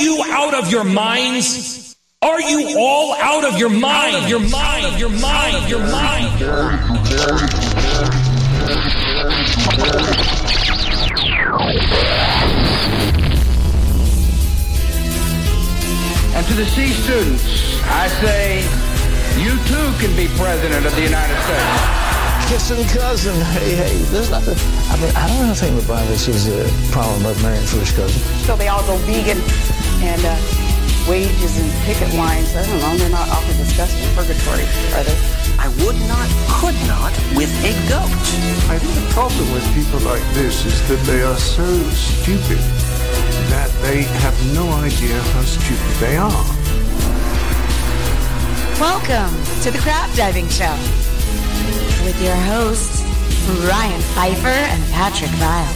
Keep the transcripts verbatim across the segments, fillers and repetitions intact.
you out of your minds? Are you all out of your mind? Out of your mind? Out of your mind? Out of your mind? And to the C students, I say, you too can be president of the United States. Kissing cousin, hey, hey, there's nothing. I mean, I don't know think the Bible says a problem about marrying first cousin. So they all go vegan and uh, wages and picket lines. I don't know, they're not awfully discussed in purgatory, are they? I would not, could not with a goat. I think the problem with people like this is that they are so stupid that they have no idea how stupid they are. Welcome to the Crab Diving Show with your hosts, Ryan Pfeiffer and Patrick Vile.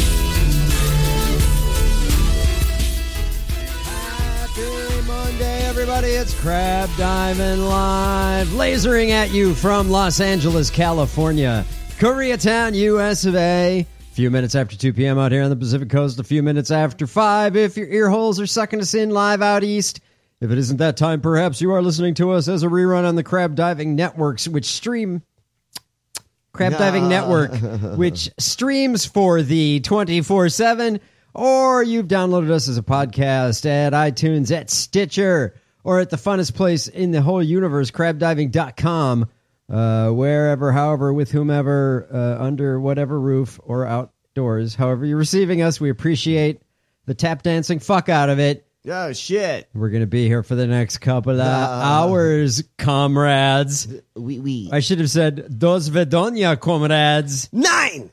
Happy Monday, everybody. It's Crab Diving Live, lasering at you from Los Angeles, California, Koreatown, U S of A. A few minutes after two p.m. out here on the Pacific Coast, a few minutes after five if your ear holes are sucking us in live out east. If it isn't that time, perhaps you are listening to us as a rerun on the Crab Diving Networks, which stream... Crab Diving nah. Network, which streams for the twenty-four seven, or you've downloaded us as a podcast at iTunes, at Stitcher, or at the funnest place in the whole universe, crab diving dot com, uh, wherever, however, with whomever, uh, under whatever roof or outdoors. However you're receiving us, we appreciate the tap dancing fuck out of it. Oh, shit. We're going to be here for the next couple of uh, hours, comrades. Oui, oui. I should have said, dos vedonia, comrades. Nine!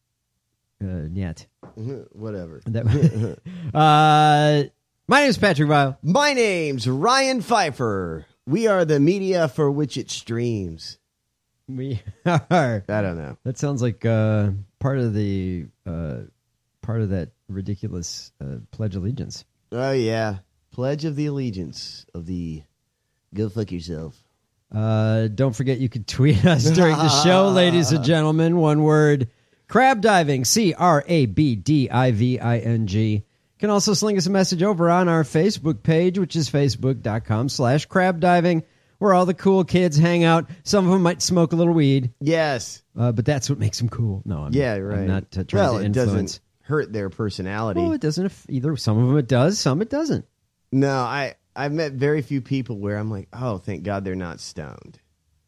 Uh, yet. Whatever. That, uh, my name is Patrick Vile. My name's Ryan Pfeiffer. We are the media for which it streams. We are. I don't know. That sounds like uh, part of the, uh, part of that ridiculous uh, Pledge of Allegiance. Oh, yeah. Pledge of the Allegiance of the Go Fuck Yourself. Uh, don't forget you can tweet us during the show, ladies and gentlemen. One word, Crab Diving, C R A B D I V I N G. You can also sling us a message over on our Facebook page, which is facebook.com slash crab diving, where all the cool kids hang out. Some of them might smoke a little weed. Yes. Uh, but that's what makes them cool. No, I'm, yeah, right. I'm not uh, trying well, to influence. It doesn't hurt their personality. Well, it doesn't. Either some of them it does, some it doesn't. No, I I've met very few people where I'm like, oh, thank God they're not stoned.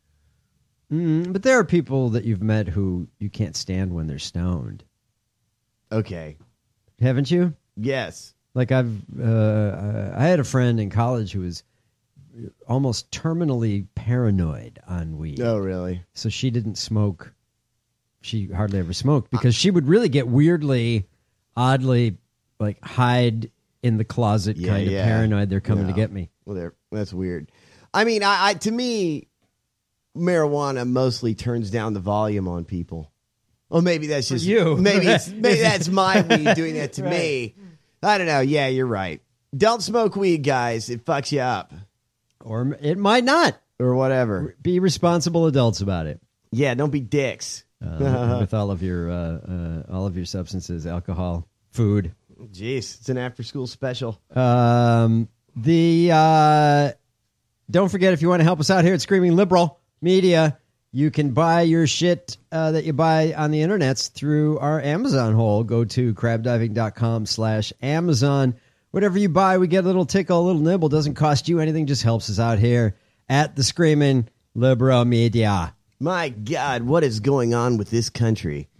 Mm, but there are people that you've met who you can't stand when they're stoned. Okay, haven't you? Yes. Like I've uh, I had a friend in college who was almost terminally paranoid on weed. Oh, really? So she didn't smoke. She hardly ever smoked because she would really get weirdly, oddly, like hide in the closet, yeah, kind of yeah. paranoid. They're coming no. to get me. Well, they're, that's weird. I mean, I, I to me, marijuana mostly turns down the volume on people. Well, maybe that's just For you. Maybe it's, maybe that's my weed doing that to right. me. I don't know. Yeah, you're right. Don't smoke weed, guys. It fucks you up, or it might not, or whatever. Be responsible adults about it. Yeah, don't be dicks. Uh, with all of your uh, uh, all of your substances, alcohol, food. Jeez, it's an after-school special. Um, the uh, don't forget, if you want to help us out here at Screaming Liberal Media, you can buy your shit uh, that you buy on the internets through our Amazon hole. Go to crab diving dot com slash Amazon. Whatever you buy, we get a little tickle, a little nibble. Doesn't cost you anything, just helps us out here at the Screaming Liberal Media. My God, what is going on with this country?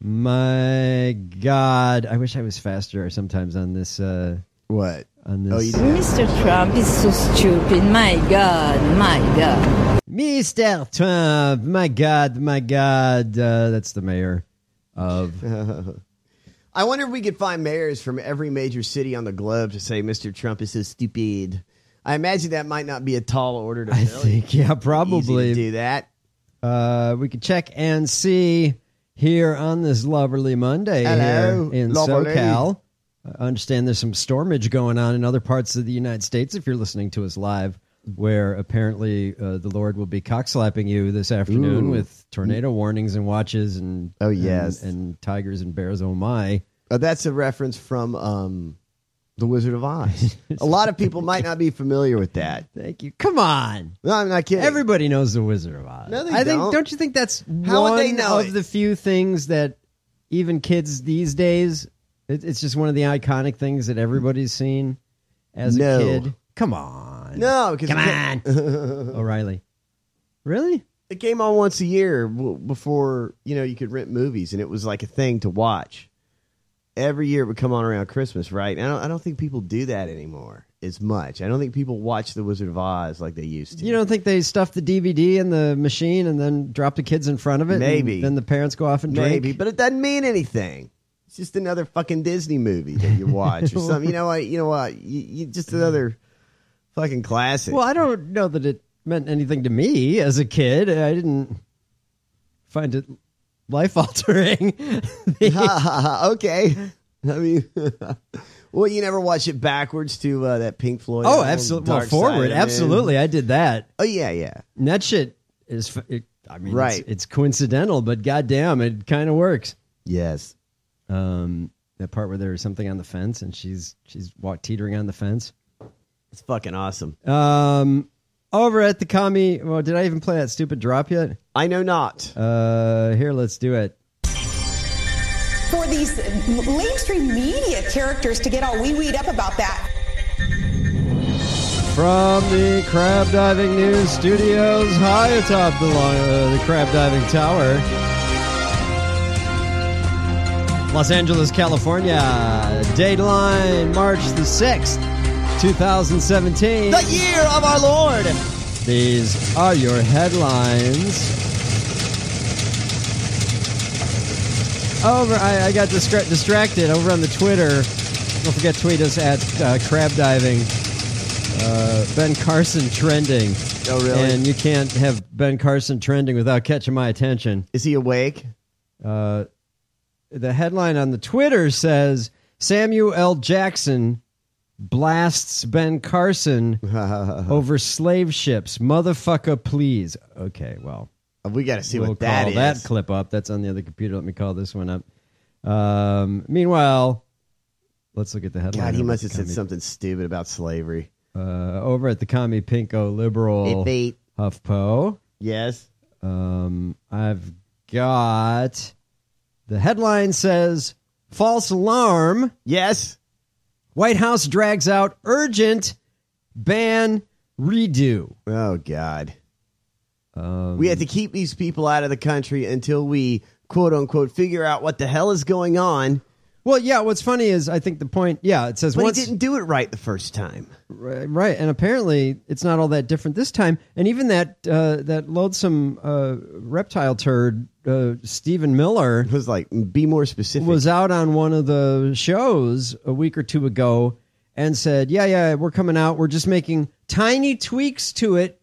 My God, I wish I was faster sometimes on this. Uh, what? On this. Oh, you Mister Trump is so stupid. My God, my God. Mister Trump, my God, my God. Uh, that's the mayor of. I wonder if we could find mayors from every major city on the globe to say Mister Trump is so stupid. I imagine that might not be a tall order to I fill. think, yeah, probably. Easy to do that. Uh, we could check and see here on this lovely Monday Hello, here in lovely. SoCal. I understand there's some stormage going on in other parts of the United States if you're listening to us live, where apparently uh, the Lord will be cockslapping you this afternoon Ooh. with tornado warnings and watches and oh yes and, and tigers and bears. Oh my! Oh, that's a reference from um, The Wizard of Oz. A lot of people might not be familiar with that. Thank you. Come on. No, I'm not kidding. Everybody knows The Wizard of Oz. No, they I don't. think. Don't you think that's How one would they know of it? the few things that even kids these days? It, it's just one of the iconic things that everybody's seen as No. a kid. Come on. No, because Come on. O'Reilly. Really? It came on once a year w- before, you know, you could rent movies, and it was like a thing to watch. Every year it would come on around Christmas, right? And I don't, I don't think people do that anymore as much. I don't think people watch The Wizard of Oz like they used to. You don't think they stuff the D V D in the machine and then drop the kids in front of it? Maybe. And then the parents go off and drink? Maybe, but it doesn't mean anything. It's just another fucking Disney movie that you watch or something. You know what? You know what? You, you, just another fucking classic. Well, I don't know that it meant anything to me as a kid. I didn't find it life-altering. Okay. I mean, well, you never watch it backwards to uh, that Pink Floyd. Oh, album, absolutely. Well, Dark Side of forward. the Moon. Absolutely. I did that. Oh, yeah, yeah. And that shit is, f- it, I mean, Right. it's, it's coincidental, but goddamn, it kind of works. Yes. Um, that part where there's something on the fence and she's she's walk, teetering on the fence. It's fucking awesome. Um, over at the commie, well, did I even play that stupid drop yet? I know not. Uh, here, let's do it. For these mainstream media characters to get all wee-weed up about that. From the Crab Diving News Studios, high atop the, long, uh, the Crab Diving Tower, Los Angeles, California. Dateline, March the sixth, twenty seventeen. The year of our Lord. These are your headlines. Over, I, I got distra- distracted over on the Twitter. Don't forget, tweet us at uh, Crab Diving. Uh, Ben Carson trending. Oh, really? And you can't have Ben Carson trending without catching my attention. Is he awake? Uh, the headline on the Twitter says, Samuel L. Jackson blasts Ben Carson over slave ships. Motherfucker, please. Okay, well. We got to see we'll what that call is. that clip up. That's on the other computer. Let me call this one up. Um, meanwhile, let's look at the headline. God, he over must at have the said commie- something stupid about slavery. Uh, over at the Commie Pinko Liberal Beep, beep. HuffPo. Yes. Um, I've got the headline says false alarm. Yes. White House drags out urgent ban redo. Oh, God. Um, We have to keep these people out of the country until we, quote unquote, figure out what the hell is going on. Well, yeah, what's funny is I think the point, yeah, it says But once. he didn't do it right the first time. Right, right, and apparently it's not all that different this time. And even that uh, that loathsome uh, reptile turd, uh, Stephen Miller, was like, be more specific. Was out on one of the shows a week or two ago and said, "Yeah, yeah, we're coming out. We're just making tiny tweaks to it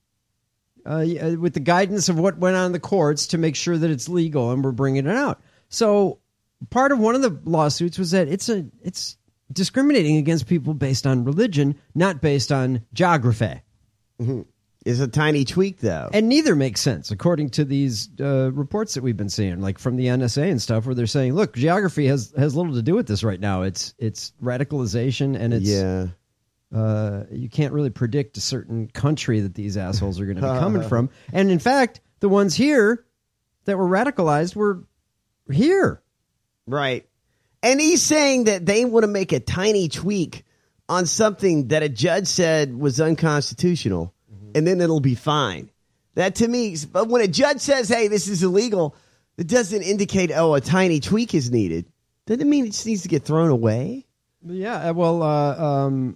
uh, with the guidance of what went on in the courts to make sure that it's legal, and we're bringing it out." So part of one of the lawsuits was that it's a it's discriminating against people based on religion, not based on geography. Mm-hmm. It's a tiny tweak, though. And neither makes sense, according to these uh, reports that we've been seeing, like from the N S A and stuff, where they're saying, look, geography has, has little to do with this right now. It's it's radicalization, and it's yeah. uh, you can't really predict a certain country that these assholes are going to be coming from. And in fact, the ones here that were radicalized were here. Right. And he's saying that they want to make a tiny tweak on something that a judge said was unconstitutional, mm-hmm. and then it'll be fine. That to me, but when a judge says, hey, this is illegal, it doesn't indicate, oh, a tiny tweak is needed. Doesn't mean it just needs to get thrown away. Yeah, well, uh, um,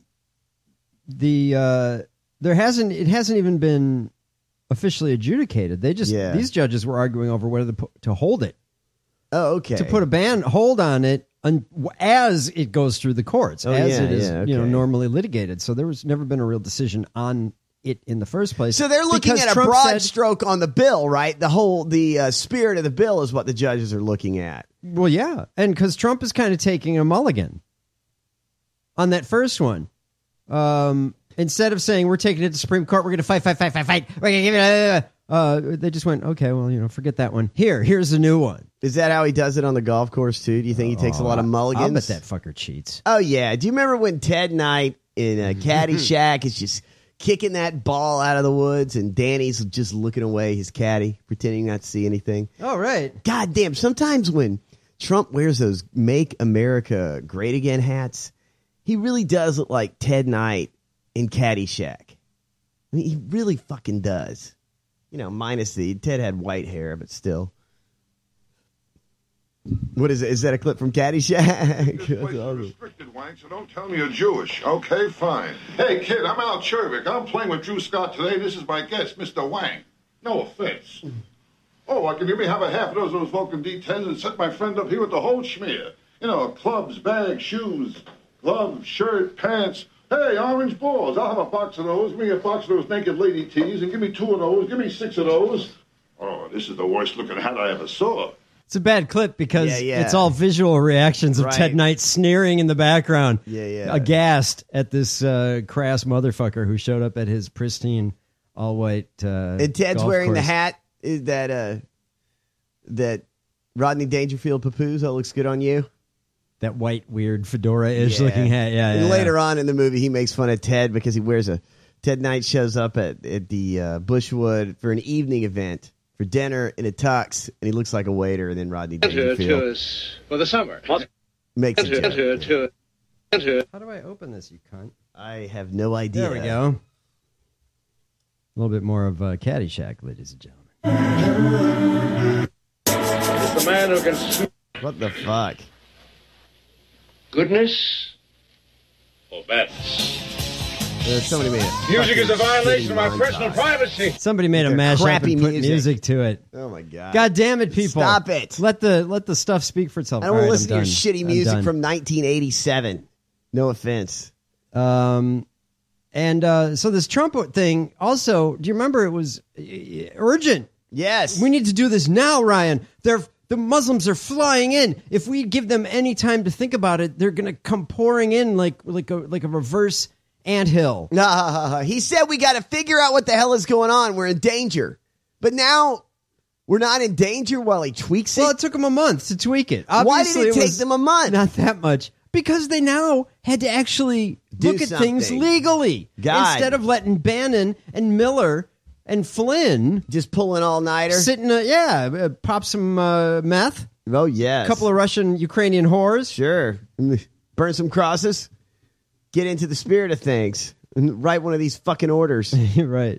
the uh, there hasn't it hasn't even been officially adjudicated. They just Yeah. these judges were arguing over whether to, pu- to hold it. Oh, okay. To put a ban hold on it un, as it goes through the courts, Oh, as yeah, it is yeah, you know okay. normally litigated. So there was never been a real decision on it in the first place. So they're looking Because at a Trump broad said- stroke on the bill, right? The whole the uh, spirit of the bill is what the judges are looking at. Well, yeah, and because Trump is kind of taking a mulligan on that first one. Um, instead of saying we're taking it to Supreme Court, we're going to fight, fight, fight, fight, fight. We're going to give it. Uh, Uh, they just went, okay, well, you know, forget that one. Here, here's a new one. Is that how he does it on the golf course, too? Do you think he takes Oh, a lot of mulligans? I'll bet that fucker cheats. Oh, yeah. Do you remember when Ted Knight in uh, Caddyshack is just kicking that ball out of the woods and Danny's just looking away, his caddy, pretending not to see anything? Oh, right. God damn. Sometimes when Trump wears those Make America Great Again hats, he really does look like Ted Knight in Caddyshack. I mean, he really fucking does. You know, minus the Ted had white hair, but still. What is it? Is that a clip from Caddyshack? This place is restricted, Wang, so don't tell me you're Jewish. Okay, fine. Hey, kid, I'm Al Chervik. I'm playing with Drew Scott today. This is my guest, Mister Wang. No offense. Oh, I can maybe have a half of those, those Vulcan D tens and set my friend up here with the whole schmear. You know, clubs, bags, shoes, gloves, shirt, pants. Hey, orange balls. I'll have a box of those. Give me a box of those naked lady tees, and give me two of those. Give me six of those. Oh, this is the worst looking hat I ever saw. It's a bad clip because Yeah, yeah. it's all visual reactions of Right. Ted Knight sneering in the background. Yeah, yeah. Aghast at this uh, crass motherfucker who showed up at his pristine, all-white uh, And Ted's golf wearing the course. hat is that uh, that Rodney Dangerfield papoose that looks good on you. That white, weird, fedora-ish Yeah. looking hat. Yeah, And yeah, later yeah. on in the movie, he makes fun of Ted because he wears a. Ted Knight shows up at, at the uh, Bushwood for an evening event for dinner in a tux, and he looks like a waiter. And then Rodney Enter Dangerfield to us for the summer. makes a Enter, joke. enter, to, enter. How do I open this, you cunt? I have no idea. There we go. A little bit more of uh, Caddyshack, ladies and gentlemen. It's the man who can smell What the fuck? goodness or badness. Uh, somebody made it. Music is a violation of my Shitty personal montage. privacy. Somebody made a Their mashup crappy and put music. music. to it. Oh my god! God damn it, people! Stop it! Let the let the stuff speak for itself. I don't All want to right, listen to I'm your done. shitty I'm music done. from nineteen eighty-seven. No offense. Um, and uh, so this Trump thing also, do you remember it was uh, urgent? Yes. We need to do this now, Ryan. They're, the Muslims are flying in. If we give them any time to think about it, they're going to come pouring in like like a, like a reverse anthill. Nah, he said we got to figure out what the hell is going on. We're in danger. But now we're not in danger while he tweaks it. Well, it took them a month to tweak it. Why Obviously, did it take was them a month? Not that much. Because they now had to actually Do look at things something. legally. God. Instead of letting Bannon and Miller and Flynn just pull an all-nighter. Sitting, uh, yeah, uh, pop some uh, meth. Oh, yes. A couple of Russian, Ukrainian whores. Sure. Burn some crosses. Get into the spirit of things. And write one of these fucking orders. Right.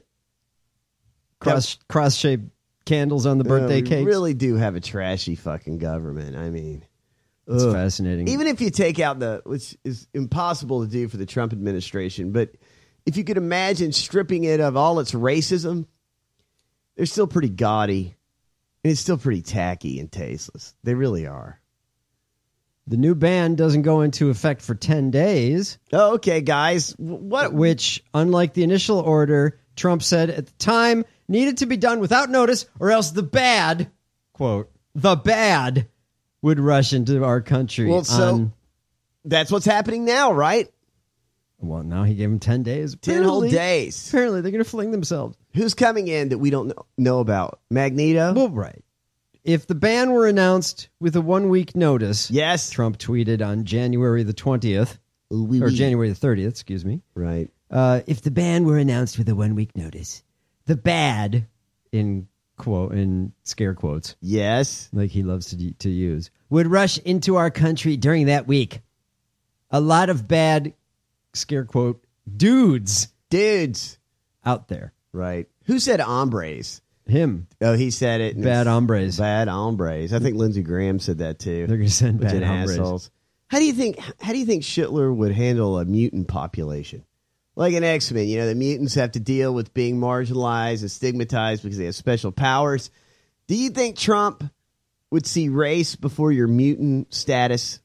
Cross, cross-shaped candles on the birthday Uh, we cakes. really do have a trashy fucking government. I mean... It's ugh. fascinating. Even if you take out the, which is impossible to do for the Trump administration, but if you could imagine stripping it of all its racism, they're still pretty gaudy, and it's still pretty tacky and tasteless. They really are. The new ban doesn't go into effect for ten days. Oh, okay, guys. What? Which, unlike the initial order, Trump said at the time needed to be done without notice, or else the bad, quote, the bad would rush into our country. Well, so on, that's what's happening now, right? Well, now he gave him ten days. Ten whole Apparently- days. Apparently, they're going to fling themselves. Who's coming in that we don't know, know about? Magneto? Well, right. If the ban were announced with a one-week notice, yes, Trump tweeted on January the twentieth, oui, or oui. January the thirtieth, excuse me. Right. Uh, if the ban were announced with a one-week notice, the bad, in quote, in scare quotes, yes, like he loves to to use, would rush into our country during that week. A lot of bad, scare quote, dudes, dudes out there. Right. Who said hombres? Him. Oh, he said it. Bad hombres. Bad hombres. I think Lindsey Graham said that too. They're going to send Bunch bad of hombres. assholes. How do you think? How do you think Schindler would handle a mutant population? Like an X-Men, you know, the mutants have to deal with being marginalized and stigmatized because they have special powers. Do you think Trump would see race before your mutant status?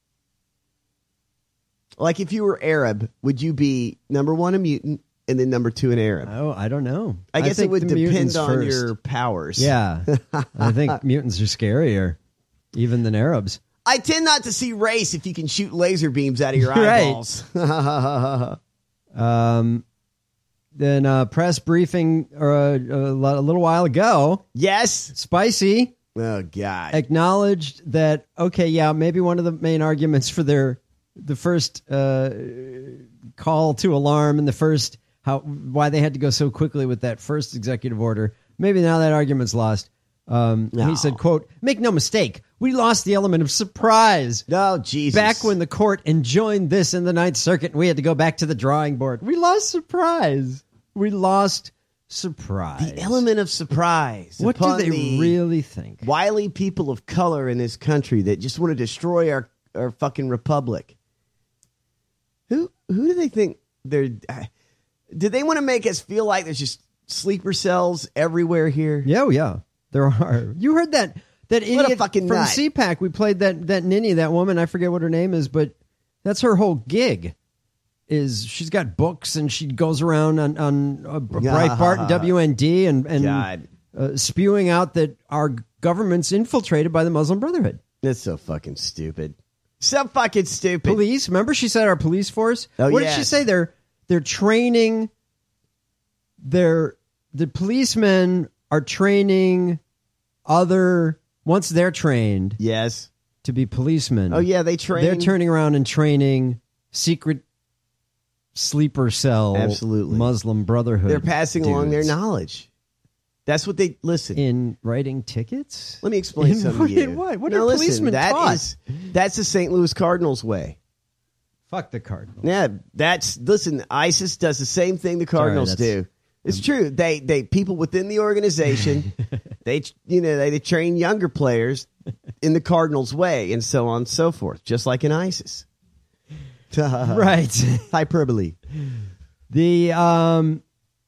Like if you were Arab, would you be number one a mutant and then number two an Arab? Oh, I don't know. I guess it think would the depend mutants on first. your powers. Yeah. I think mutants are scarier, even than Arabs. I tend not to see race if you can shoot laser beams out of your Right. eyeballs. Um, then uh, press briefing uh, a, a little while ago. Yes. Spicy. Oh, God. Acknowledged that, okay, yeah, maybe one of the main arguments for their the first uh, call to alarm and the first how why they had to go so quickly with that first executive order, maybe now that argument's lost. Um, No. He said, quote, make no mistake, we lost the element of surprise. No, Jesus. Back when the court enjoined this in the Ninth Circuit, we had to go back to the drawing board. We lost surprise. We lost surprise. The element of surprise. What do upon they the really think? wily people of color in this country that just want to destroy our, our fucking republic. Who who do they think they're... Uh, do they want to make us feel like there's just sleeper cells everywhere here? Yeah, oh, yeah. There are. You heard that that What a idiot fucking from nut. C PAC. We played that that ninny, that woman. I forget what her name is, but that's her whole gig. Is she's got books and she goes around on on uh, Breitbart and W N D and and God. uh, spewing out that our government's infiltrated by the Muslim Brotherhood. That's so fucking stupid. So fucking stupid. Police. Remember, she said our police force. Oh, what did she yes. say? They're they're training. They're the policemen are training other once they're trained. Yes. To be policemen. Oh, yeah, they train. They're turning around and training secret sleeper cell. Absolutely. Muslim Brotherhood. They're passing along their dudes. knowledge. That's what they listen in writing tickets. Let me explain In something what- to you. in what? What now, are listen, policemen that taught? is- that's the Saint Louis Cardinals way. Fuck the Cardinals. Yeah, that's listen. ISIS does the same thing the Cardinals that's- do. It's true. They they people within the organization, they you know they, they train younger players in the Cardinals way, and so on and so forth, just like in ISIS. Right. Hyperbole. The um,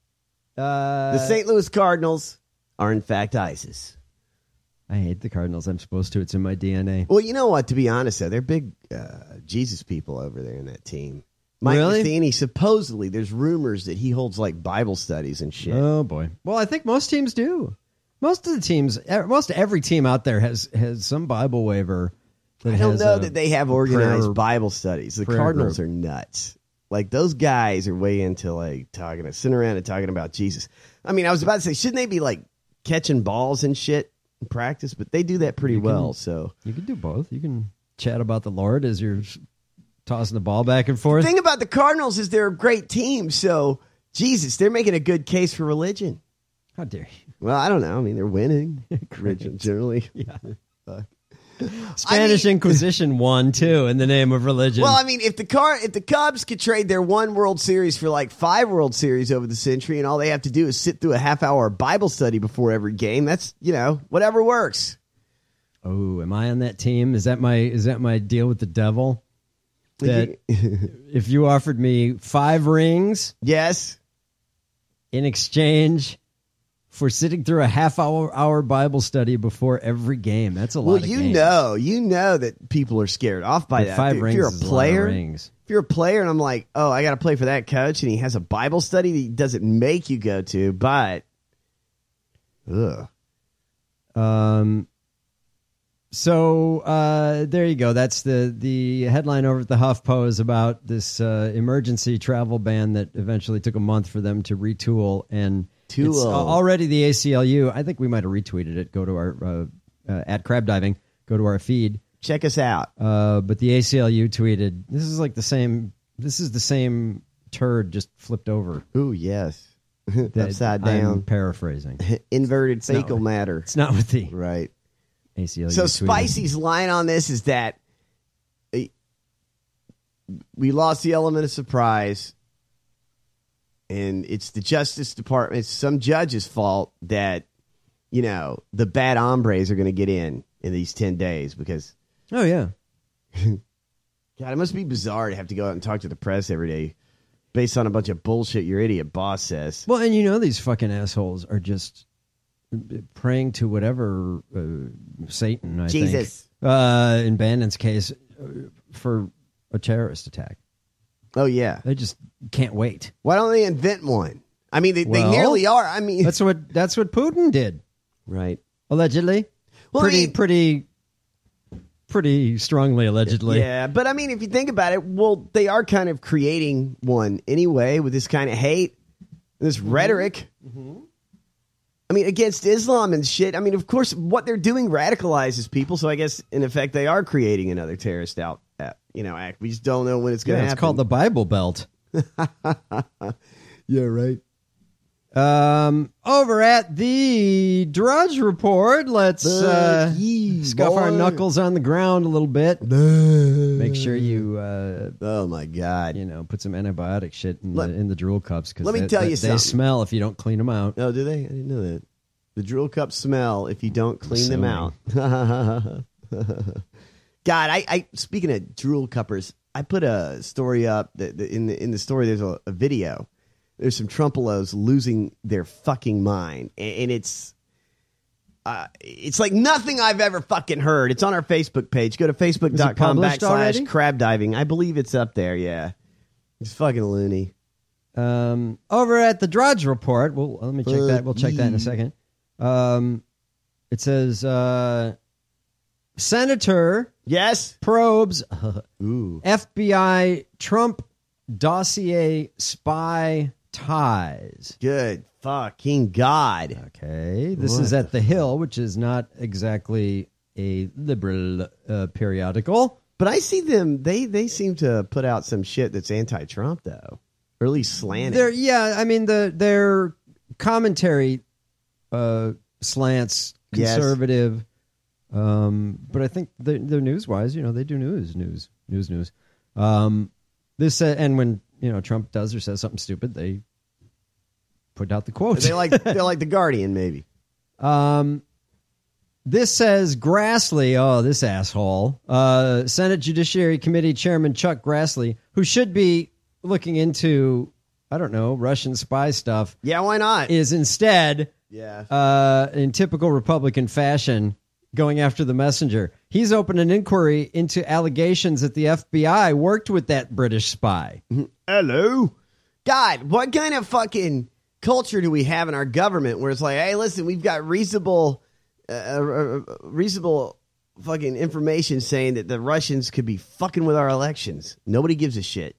uh, The Saint Louis Cardinals are in fact ISIS. I hate the Cardinals. I'm supposed to. It's in my D N A. Well, you know what? To be honest, though, they're big uh, Jesus people over there in that team. Mike Really? Matheny, supposedly, there's rumors that he holds like Bible studies and shit. Oh boy. Well, I think most teams do. Most of the teams, e- most every team out there has has some Bible waiver. That I don't has know a- that they have a organized prayer- Bible studies. The prayer Cardinals group. are nuts. Like those guys are way into like talking, sitting around and talking about Jesus. I mean, I was about to say, shouldn't they be like catching balls and shit in practice? But they do that pretty You can- well. So You can do both. You can chat about the Lord as you're tossing the ball back and the forth. thing about the Cardinals is they're a great team. So Jesus, they're making a good case for religion. How dare you? Well, I don't know. I mean, they're winning generally. Yeah. Fuck. Spanish I mean- Inquisition won too in the name of religion. Well, I mean, if the car, if the Cubs could trade their one World Series for like five World Series over the century, and all they have to do is sit through a half hour Bible study before every game, that's you know whatever works. Oh, am I on that team? Is that my is that my deal with the devil? That if you offered me five rings, yes, in exchange for sitting through a half hour hour Bible study before every game, that's a lot. Well, of you games. know, you know that people are scared off by But that. five if rings you're a is a lot of player, rings. if you're a player, and I'm like, oh, I got to play for that coach, and he has a Bible study that he doesn't make you go to, but, ugh. Um. So uh, there you go. That's the the headline over at the HuffPo is about this uh, emergency travel ban that eventually took a month for them to retool, and Tool. it's al- already the A C L U. I think we might have retweeted it. Go to our uh, uh, at Crab Diving. Go to our feed. Check us out. Uh, but the A C L U tweeted, "This is like the same. This is the same turd just flipped over." Ooh, yes, That- upside I'm down, paraphrasing. inverted It's not fecal what- matter. It's not with the Right. A C L U. So tweeted. Spicy's line on this is that uh, we lost the element of surprise, and it's the Justice Department, it's some judge's fault that, you know, the bad hombres are going to get in in these ten days because, Oh yeah. God, it must be bizarre to have to go out and talk to the press every day based on a bunch of bullshit your idiot boss says. Well, and you know these fucking assholes are just praying to whatever uh, Satan, I Jesus. think, uh, in Bandon's case, uh, for a terrorist attack. Oh, yeah. They just can't wait. Why don't they invent one? I mean, they, Well, they nearly are. I mean, That's what that's what Putin did, right. allegedly. Well, I pretty, mean- pretty, pretty strongly, allegedly. Yeah, but I mean, if you think about it, well, they are kind of creating one anyway with this kind of hate. this mm-hmm. rhetoric. Mm-hmm. I mean, against Islam and shit. I mean, of course, what they're doing radicalizes people. So I guess, in effect, they are creating another terrorist out, you know, act. We just don't know when it's going to yeah, happen. It's called the Bible Belt. Yeah, right. Um, over at the Drudge Report, let's uh, ye, scuff boy. our knuckles on the ground a little bit. Make sure you, uh, oh my god, you know, put some antibiotic shit in let, the in the drool cups because let me they, tell they, you they something. smell if you don't clean them out. Oh, do they? I didn't know that. The drool cups smell if you don't clean Assuming. them out. God, I, I speaking of drool cuppers, I put a story up that that in the in the story. There's a, a video. There's some Trumpelos losing their fucking mind, and, and it's uh, it's like nothing I've ever fucking heard. It's on our Facebook page. Go to facebook dot com backslash crab diving. I believe it's up there. Yeah, it's fucking loony. Um, over at the Drudge Report, well, let me check that. We'll check that in a second. Um, it says uh, Senator yes probes Ooh. F B I Trump dossier spy ties. Good fucking God. Okay. This What is at The Hill, which is not exactly a liberal uh, periodical. But I see them, they they seem to put out some shit that's anti-Trump, though. Or at least slanted. They're, yeah, I mean, the their commentary uh, slants conservative. Yes. Um, but I think they're, they're news-wise, you know, they do news, news, news, news. Um, this uh, and when, you know, Trump does or says something stupid, they put out the quotes. They like they're like the Guardian, maybe. Um, this says Grassley. Oh, this asshole. Uh, Senate Judiciary Committee Chairman Chuck Grassley, who should be looking into, I don't know, Russian spy stuff. Yeah, why not? Is instead, yeah, uh, in typical Republican fashion, going after the messenger. He's opened an inquiry into allegations that the F B I worked with that British spy. Hello? God, what kind of fucking culture do we have in our government where it's like, hey, listen, we've got reasonable, uh, uh, reasonable fucking information saying that the Russians could be fucking with our elections. Nobody gives a shit.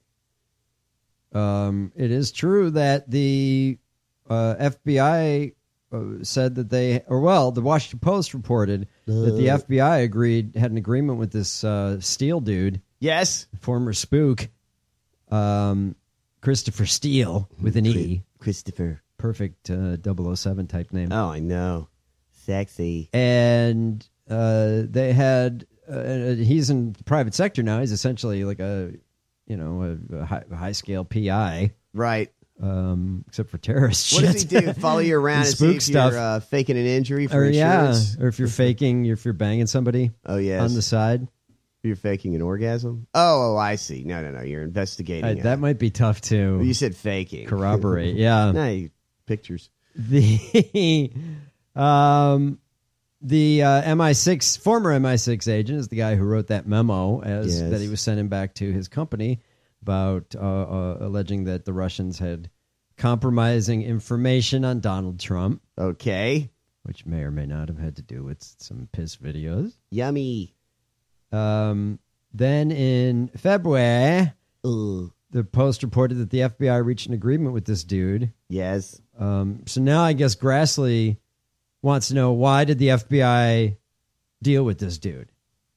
Um, it is true that the uh, F B I uh, said that they, or well, the Washington Post reported uh, that the F B I agreed, had an agreement with this uh, Steele dude. Yes. Former spook. Um, Christopher Steele with an E. Christopher. Perfect uh, double oh seven type name. Oh, I know. Sexy. And uh, they had, uh, he's in the private sector now. He's essentially like a, you know, a, a high, high scale P I. Right. Um, except for terrorist what shit. What does he do? Follow you around and, and see if stuff. you're uh, faking an injury for or, insurance? Yeah, or if you're faking, if you're banging somebody oh, yes. on the side. You're faking an orgasm? Oh, oh, I see. No, no, no. You're investigating. Uh, that might be tough to You said faking. corroborate. Yeah. No, you, pictures. The um, the uh, M I six former M I six agent is the guy who wrote that memo as Yes. that he was sending back to his company about uh, uh, alleging that the Russians had compromising information on Donald Trump. Okay. Which may or may not have had to do with some piss videos. Yummy. Um, then in February, Ugh. the Post reported that the F B I reached an agreement with this dude. Yes. Um, so now I guess Grassley wants to know, why did the F B I deal with this dude?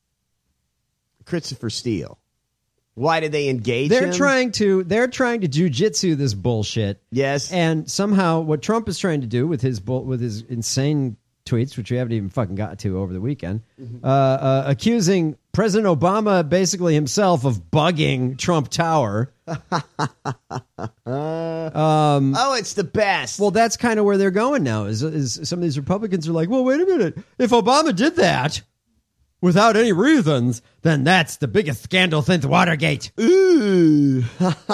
Christopher Steele. Why did they engage They're him? trying to they're trying to jujitsu this bullshit. Yes. And somehow what Trump is trying to do with his bull, with his insane tweets, which we haven't even fucking got to over the weekend, mm-hmm. uh, uh, accusing President Obama basically himself of bugging Trump Tower. um, oh, it's the best. Well, that's kind of where they're going now. Is, is some of these Republicans are like, well, wait a minute. If Obama did that without any reasons, then that's the biggest scandal since Watergate. Ooh.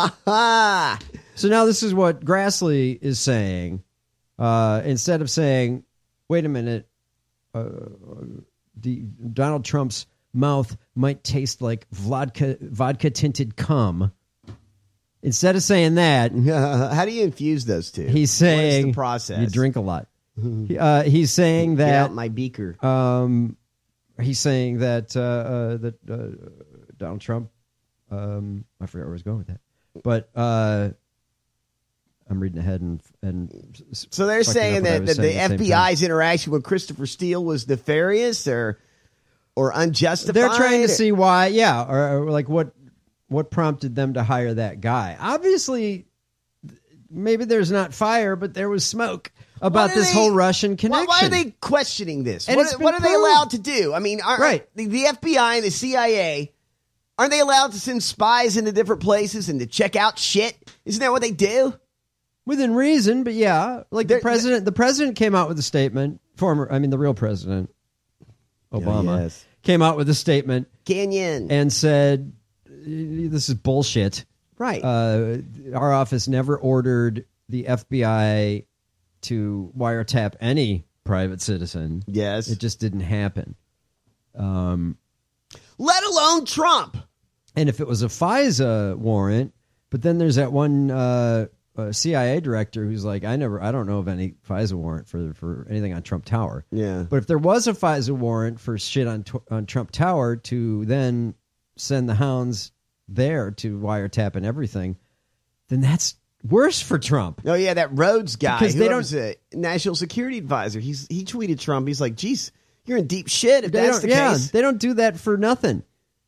So now this is what Grassley is saying. Uh, instead of saying, wait a minute, uh, the Donald Trump's mouth might taste like vodka vodka tinted cum. Instead of saying that, how do you infuse those two? He's saying, what is the process? You drink a lot. uh, he's saying that Get out my beaker. Um, he's saying that uh, uh, that uh, Donald Trump. Um, I forgot where I was going with that, but uh, I'm reading ahead and and so they're saying that, that the F B I's interaction with Christopher Steele was nefarious or or unjustified. They're trying to or, see why, yeah, or, or like what what prompted them to hire that guy. Obviously, maybe there's not fire, but there was smoke about this they, whole Russian connection. Why, why are they questioning this? And What, what are they proved. allowed to do? I mean, aren't, right. the, the F B I and the C I A, aren't they allowed to send spies into different places and to check out shit? Isn't that what they do? Within reason, but yeah, like They're, the president, the president came out with a statement. Former, I mean, the real president, Obama, Oh, yes. came out with a statement Canyon. and said, "This is bullshit." Right. Uh, our office never ordered the F B I to wiretap any private citizen. Yes. It just didn't happen. Um, Let alone Trump. and if it was a FISA warrant, but then there's that one uh, uh, C I A director who's like, I never, I don't know of any FISA warrant for for anything on Trump Tower. Yeah. But if there was a FISA warrant for shit on on Trump Tower to then send the hounds there to wiretap and everything, then that's worse for Trump. Oh yeah, that Rhodes guy. Because Who they was a national security advisor. He's he tweeted Trump. He's like, "Geez, you're in deep shit if They that's don't, the yeah, case." they don't do that for nothing.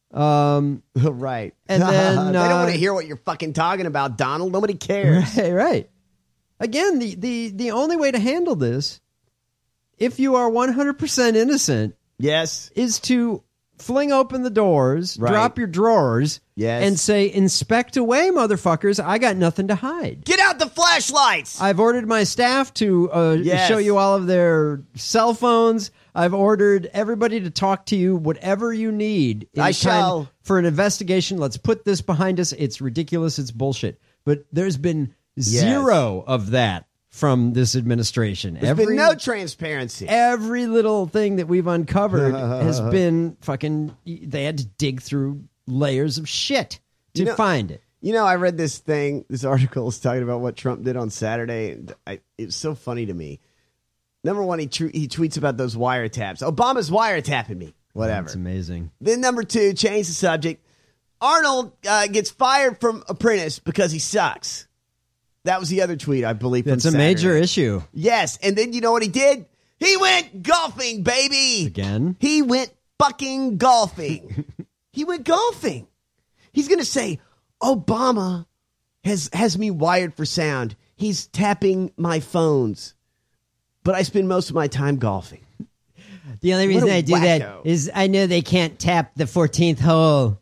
Um, right. And then they don't uh, want to hear what you're fucking talking about, Donald. Nobody cares. Right, right. Again, the, the, the only way to handle this, if you are one hundred percent innocent, yes, is to fling open the doors, Right. drop your drawers, Yes. and say, inspect away, motherfuckers. I got nothing to hide. Get out the flashlights. I've ordered my staff to uh, Yes. show you all of their cell phones. I've ordered everybody to talk to you, whatever you need. in I kind- shall. For an investigation, let's put this behind us. It's ridiculous. It's bullshit. But there's been zero of that from this administration. There's every, been no transparency. every little thing that we've uncovered has been fucking, they had to dig through layers of shit to You know- find it. You know, I read this thing, this article is talking about what Trump did on Saturday. And I, it was so funny to me. Number one, he, tr- he tweets about those wiretaps. Obama's wiretapping me. Whatever. It's amazing. Then number two, change the subject. Arnold uh, gets fired from Apprentice because he sucks. That was the other tweet, I believe. From It's a Saturday. major issue. Yes, and then you know what he did? He went golfing, baby. Again? He went fucking golfing. He went golfing. He's going to say, Obama has has me wired for sound. He's tapping my phones. But I spend most of my time golfing. The only What reason a I do wacko. that is I know they can't tap the fourteenth hole.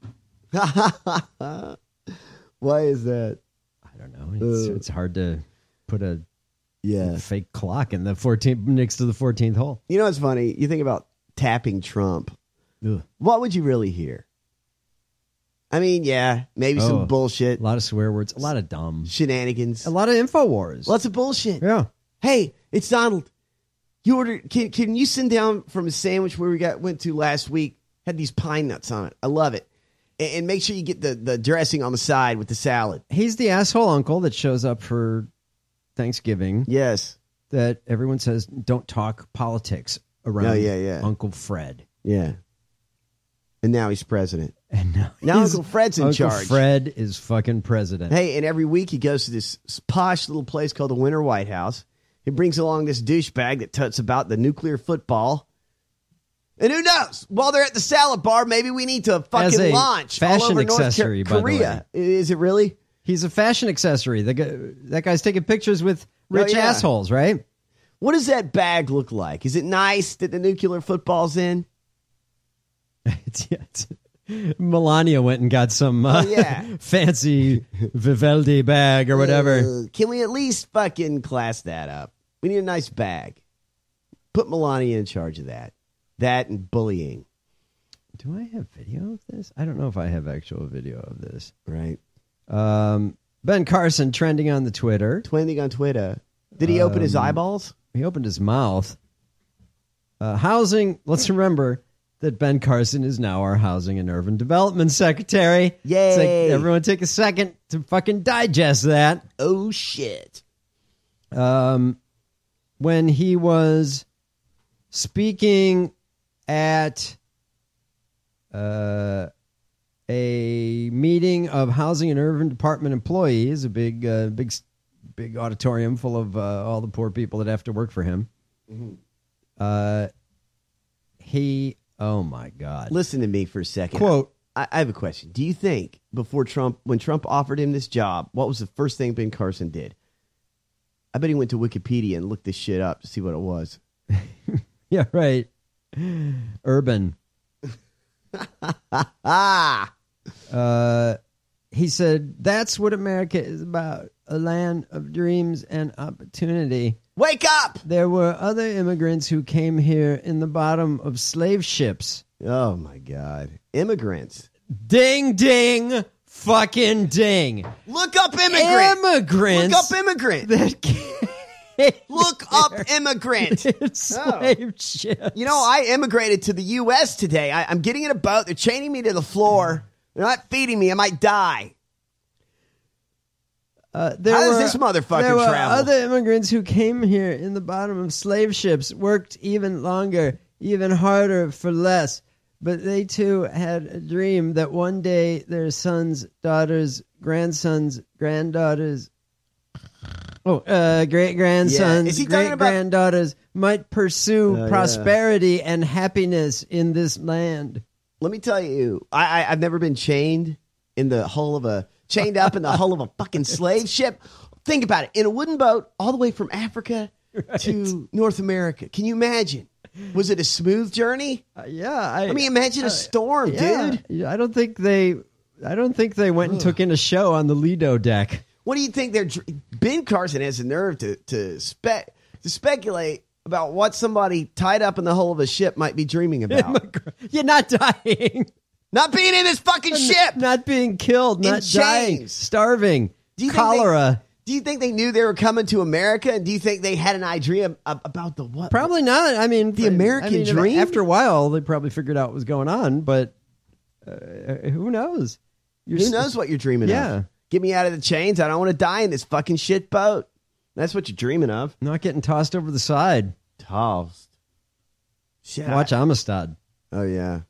Why is that? I don't know. It's, Uh, it's hard to put a Yeah. fake clock in the fourteenth next to the fourteenth hole. You know what's funny? You think about tapping Trump. Ugh. What would you really hear? I mean, yeah, maybe Oh, some bullshit, A lot of swear words, a lot of dumb, shenanigans, a lot of info wars. lots of bullshit. Yeah. Hey, it's Donald. You ordered? Can, can you send down from a sandwich where we got went to last week? Had these pine nuts on it. I love it. And, and make sure you get the, the dressing on the side with the salad. He's the asshole uncle that shows up for Thanksgiving. Yes. That everyone says don't talk politics around. Oh, yeah, yeah. Uncle Fred. Yeah. And now he's president. And now, Now he's- Uncle Fred's in Uncle charge. Fred is fucking president. Hey, and every week he goes to this posh little place called the Winter White House. He brings along this douchebag that tuts about the nuclear football. And who knows? While they're at the salad bar, maybe we need to As fucking a launch all fashion over North accessory, Kor- by the way. Korea. Is it really? He's a fashion accessory. The guy, that guy's taking pictures with rich Oh, yeah. assholes, right? What does that bag look like? Is it nice that the nuclear football's in? It's, yeah, it's, Melania went and got some uh, Oh, yeah. fancy Vivaldi bag or whatever. Uh, can we at least fucking class that up? We need a nice bag. Put Melania in charge of that. That and bullying. Do I have video of this? I don't know if I have actual video of this. Right. Um, Ben Carson trending on the Twitter. Trending on Twitter. Did he open his Um, eyeballs? He opened his mouth. Uh, housing. Let's remember that Ben Carson is now our Housing and Urban Development Secretary. Yay. It's like, everyone take a second to fucking digest that. Oh, shit. Um, when he was speaking at uh, a meeting of Housing and Urban Department employees, a big, uh, big big auditorium full of uh, all the poor people that have to work for him. Mm-hmm. Uh, he, oh my God. Listen to me for a second. Quote, I, I have a question. Do you think before Trump, when Trump offered him this job, what was the first thing Ben Carson did? I bet he went to Wikipedia and looked this shit up to see what it was. Yeah, right. Urban. ah. Uh, he said, that's what America is about, a land of dreams and opportunity. Wake up! There were other immigrants who came here in the bottom of slave ships. Oh, my God. Immigrants. Ding, ding, fucking ding. Look up immigrant. Immigrants. Look up immigrant. That Look up immigrant. Slave oh. ships. You know, I immigrated to the U S today. I, I'm getting in a boat. They're chaining me to the floor. They're not feeding me. I might die. Uh, there How were, does this motherfucker there were travel? Other immigrants who came here in the bottom of slave ships worked even longer, even harder for less. But they too had a dream that one day their sons, daughters, grandsons, granddaughters, oh, uh, great grandsons, Yeah. Is he talking great about- granddaughters might pursue Uh, yeah. prosperity and happiness in this land. Let me tell you, I, I, I've never been chained in the hull of a, chained up in the hull of a fucking slave ship. Think about it. In a wooden boat all the way from Africa Right. to North America. Can you imagine? Was it a smooth journey? Uh, yeah. I, I mean, imagine a storm, yeah. dude. Yeah, I don't think they, I don't think they went and took in a show on the Lido deck. What do you think they're... dr- Ben Carson has the nerve to to, spe- to speculate about what somebody tied up in the hull of a ship might be dreaming about. You're not dying. Not being in this fucking ship. Not being killed. In Not dying. chains. Starving. Do you think Cholera. they- do you think they knew they were coming to America? And do you think they had an idea ab- about the what? Probably not. I mean, The American I mean, dream? After a while, they probably figured out what was going on, but uh, who knows? You're Who s- knows what you're dreaming Yeah. of? Get me out of the chains. I don't want to die in this fucking shit boat. That's what you're dreaming of. Not getting tossed over the side. Tossed. Shit. Watch Amistad. Oh, yeah.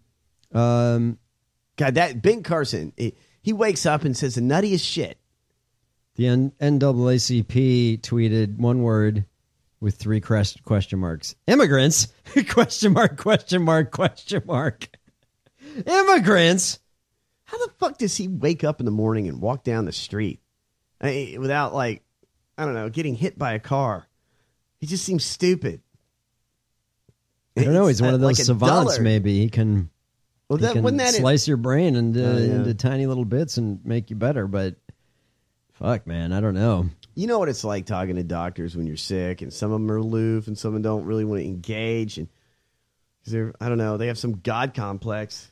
Um, God, that Ben Carson, he, he wakes up and says the nuttiest shit. The N- N double A C P tweeted one word with three crest- question marks. Immigrants? question mark, question mark, question mark. Immigrants? How the fuck does he wake up in the morning and walk down the street I mean, without, like, I don't know, getting hit by a car? He just seems stupid. I don't know. He's It's, one uh, of those like a savants, dullard. maybe. He can, Well, he that- can wouldn't that- slice your brain into, Oh, yeah. into tiny little bits and make you better, but fuck, man, I don't know. You know what it's like talking to doctors when you're sick, and some of them are aloof, and some of them don't really want to engage, and because they're, I don't know, they have some God complex.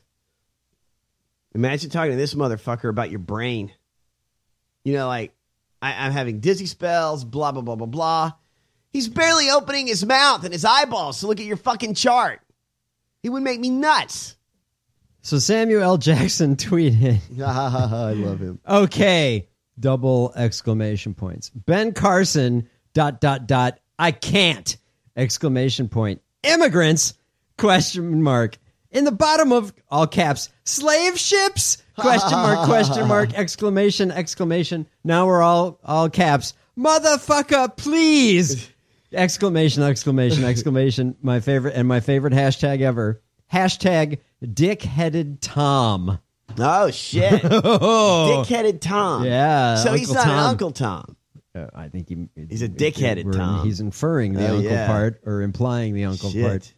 Imagine talking to this motherfucker about your brain. You know, like, I, I'm having dizzy spells, blah, blah, blah, blah, blah. He's barely opening his mouth and his eyeballs to look at your fucking chart. He would make me nuts. So Samuel L. Jackson tweeted, I love him. okay, double exclamation points. Ben Carson, dot, dot, dot, I can't, exclamation point. Immigrants, question mark. In the bottom of, all caps, slave ships, question mark, question mark, exclamation, exclamation. Now we're all, all caps. Motherfucker, please. Exclamation, exclamation, exclamation. My favorite, and my favorite hashtag ever. Hashtag dick-headed Tom. Oh, shit. Oh. Dick-headed Tom. Yeah. So he's Uncle not an Tom. Uncle Tom. Uh, I think he, He's a dick-headed we're- Tom. He's inferring the Oh, uncle yeah. part or implying the uncle Shit. part.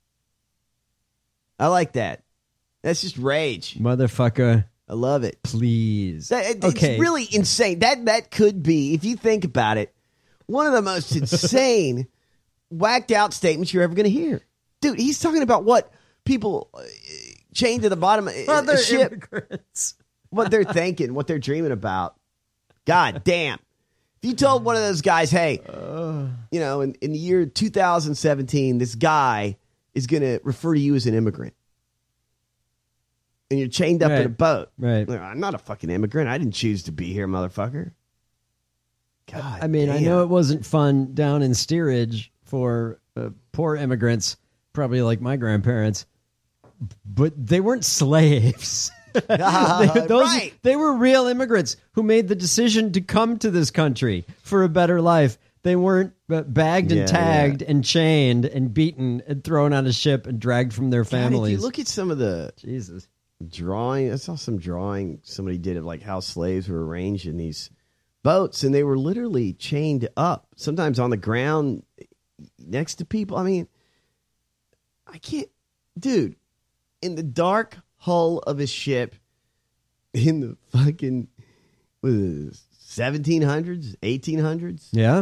I like that. That's just rage. Motherfucker, I love it. please. That, it- okay. It's really insane. That that could be, if you think about it, one of the most insane, whacked out statements you're ever going to hear. Dude, he's talking about what people uh, chained to the bottom of a Other ship, immigrants. what they're thinking, what they're dreaming about. God damn. If you told one of those guys, hey, you know, in, in the year two thousand seventeen, this guy is going to refer to you as an immigrant. And you're chained up Right. in a boat. Right. Like, I'm not a fucking immigrant. I didn't choose to be here, motherfucker. God I mean, I damn. know it wasn't fun down in steerage for uh, poor immigrants, probably like my grandparents, but they weren't slaves. they, those, right. they were real immigrants who made the decision to come to this country for a better life. They weren't bagged and Yeah, tagged yeah. and chained and beaten and thrown on a ship and dragged from their God, families. if you look at some of the Jesus drawing, I saw some drawing somebody did of like how slaves were arranged in these boats, and they were literally chained up, sometimes on the ground next to people. I mean, I can't, dude, in the dark hull of a ship in the fucking what is this, seventeen hundreds, eighteen hundreds. Yeah.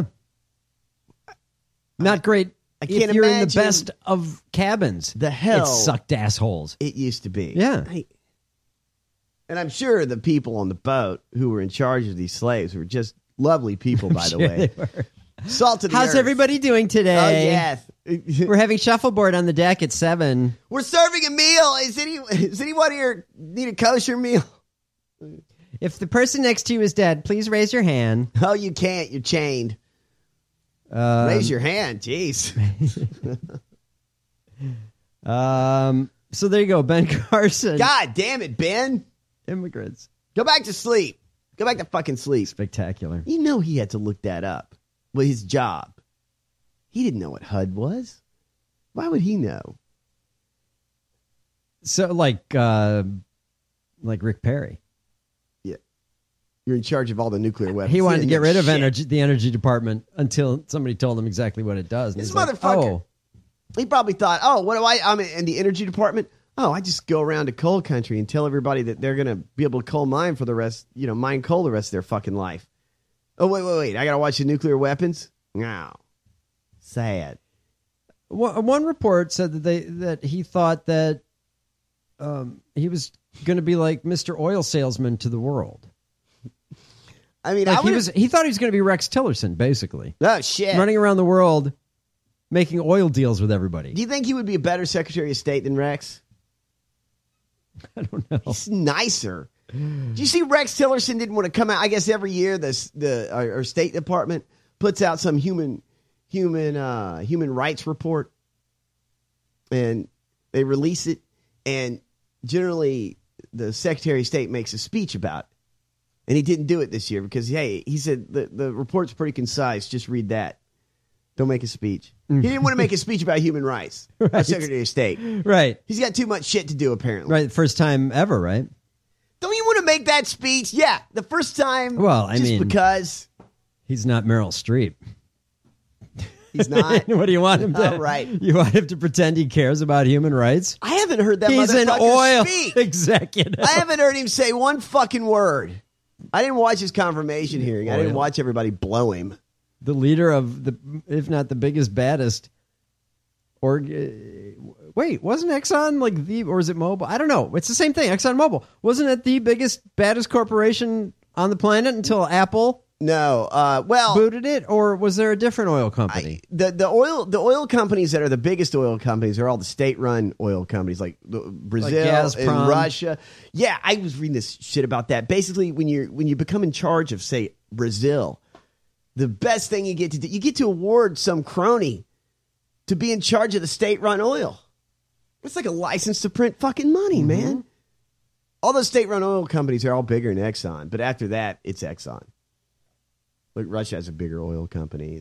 Not great. I can't if you're in the imagine best of cabins. The hell it sucked assholes. It used to be. Yeah. I, and I'm sure the people on the boat who were in charge of these slaves were just lovely people, by the Sure way. they were. Salt of the How's earth. everybody doing today? Oh, yes. We're having shuffleboard on the deck at seven. We're serving a meal. Is, any, is anyone here need a kosher meal? If the person next to you is dead, please raise your hand. Oh, you can't. You're chained. Um, Raise your hand. Jeez. um. So there you go, Ben Carson. God damn it, Ben. Immigrants. Go back to sleep. Go back to fucking sleep. Spectacular. You know he had to look that up. Well, his job. He didn't know what H U D was. Why would he know? So like, uh, like Rick Perry. Yeah. You're in charge of all the nuclear weapons. He wanted to didn't get know rid of shit. energy, the energy department until somebody told him exactly what it does. And This he's like, motherfucker. oh. He probably thought, oh, what do I, I'm in the energy department. Oh, I just go around to coal country and tell everybody that they're going to be able to coal mine for the rest, you know, mine coal the rest of their fucking life. Oh, wait, wait, wait. I got to watch the nuclear weapons? No. Sad. One one report said that they that he thought that um, he was going to be like Mister Oil Salesman to the world. I mean, like I he was he thought he was going to be Rex Tillerson, basically. Oh, shit. Running around the world making oil deals with everybody. Do you think he would be a better Secretary of State than Rex? I don't know. He's nicer. Do you see Rex Tillerson didn't want to come out? I guess every year the the our, our State Department puts out some human human uh, human rights report, and they release it, and generally the Secretary of State makes a speech about it. And he didn't do it this year because, hey, he said the, the report's pretty concise. Just read that. Don't make a speech. He didn't want to make a speech about human rights. Right. Our Secretary of State. Right. He's got too much shit to do, apparently. Right. First time ever, right? Don't you want to make that speech? Yeah. The first time. Well, I just mean, because he's not Meryl Streep. he's not. What do you want him to? Oh, right. You want him to pretend he cares about human rights? I haven't heard that He's an motherfucker oil speak. executive. I haven't heard him say one fucking word. I didn't watch his confirmation hearing. I didn't Oil. watch everybody blow him. The leader of the, if not the biggest, baddest, or uh, wait, wasn't Exxon like the, or is it Mobil? I don't know. It's the same thing. Exxon Mobil. Wasn't it the biggest, baddest corporation on the planet until Apple No. Uh, well, booted it, or was there a different oil company? the the oil the oil companies that are the biggest oil companies are all the state run oil companies like the- Brazil Gazprom. and Russia. Yeah, I was reading this shit about that. Basically, when you're when you become in charge of say Brazil, the best thing you get to do, you get to award some crony to be in charge of the state run oil. It's like a license to print fucking money, man. All those state run oil companies are all bigger than Exxon, but after that, it's Exxon. Like Russia has a bigger oil company.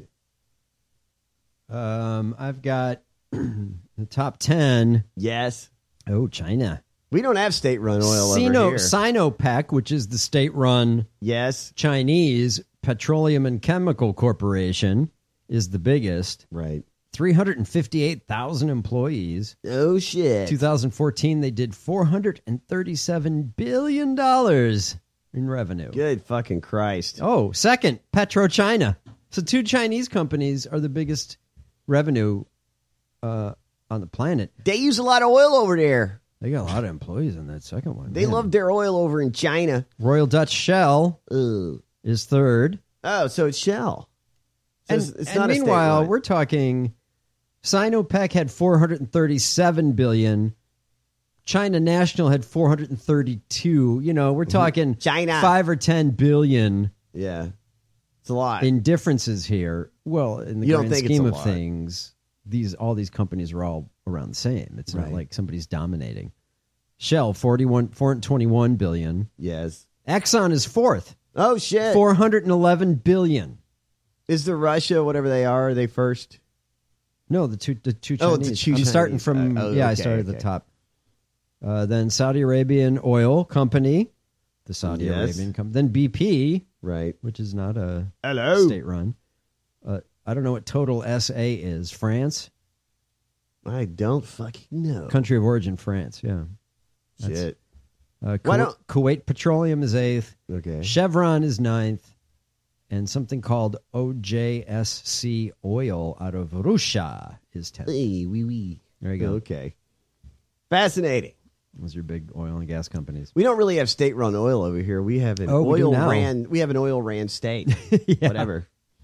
Um, I've got the top ten. Yes. Oh, China. We don't have state-run oil Sino, over here. Sinopec, which is the state-run yes. Chinese Petroleum and Chemical Corporation, is the biggest. Right. three hundred fifty-eight thousand employees. Oh, shit. twenty fourteen, they did four hundred thirty-seven billion dollars in revenue. Good fucking Christ. Oh, second, PetroChina. So two Chinese companies are the biggest revenue uh, on the planet. They use a lot of oil over there. They got a lot of employees in that second one. They man. love their oil over in China. Royal Dutch Shell Ugh. is third. Oh, so it's Shell. So And, it's, it's and not meanwhile, a state-run. we're talking Sinopec had four hundred thirty-seven billion dollars. China National had four hundred thirty-two. You know, we're talking China. five or ten billion. Yeah. It's a lot. In differences here. Well, in the You don't grand think it's scheme a of lot. things, these all these companies are all around the same. It's Right. not like somebody's dominating. Shell, forty-one, four hundred twenty-one billion. Yes. Exxon is fourth. Oh, shit. four hundred eleven billion. Is the Russia, whatever they are, are they first? No, the two the two Oh, Chinese. the two I'm Chinese. starting from, Uh, oh, yeah, I okay, started at okay. the top. Uh, then Saudi Arabian Oil Company, the Saudi Yes. Arabian company. Then B P, right, which is not a Hello. state-run. Uh, I don't know what Total S A is. France? I don't fucking know. Country of origin, France, yeah. Shit. Uh, Why Kuwait, don't- Kuwait Petroleum is eighth. Okay. Chevron is ninth. And something called O J S C Oil out of Russia is tenth. Hey, wee wee. There you go. Okay. Fascinating. Those are big oil and gas companies. We don't really have state-run oil over here. We have an Oh, we do oil now. ran. We have an oil ran state. Whatever.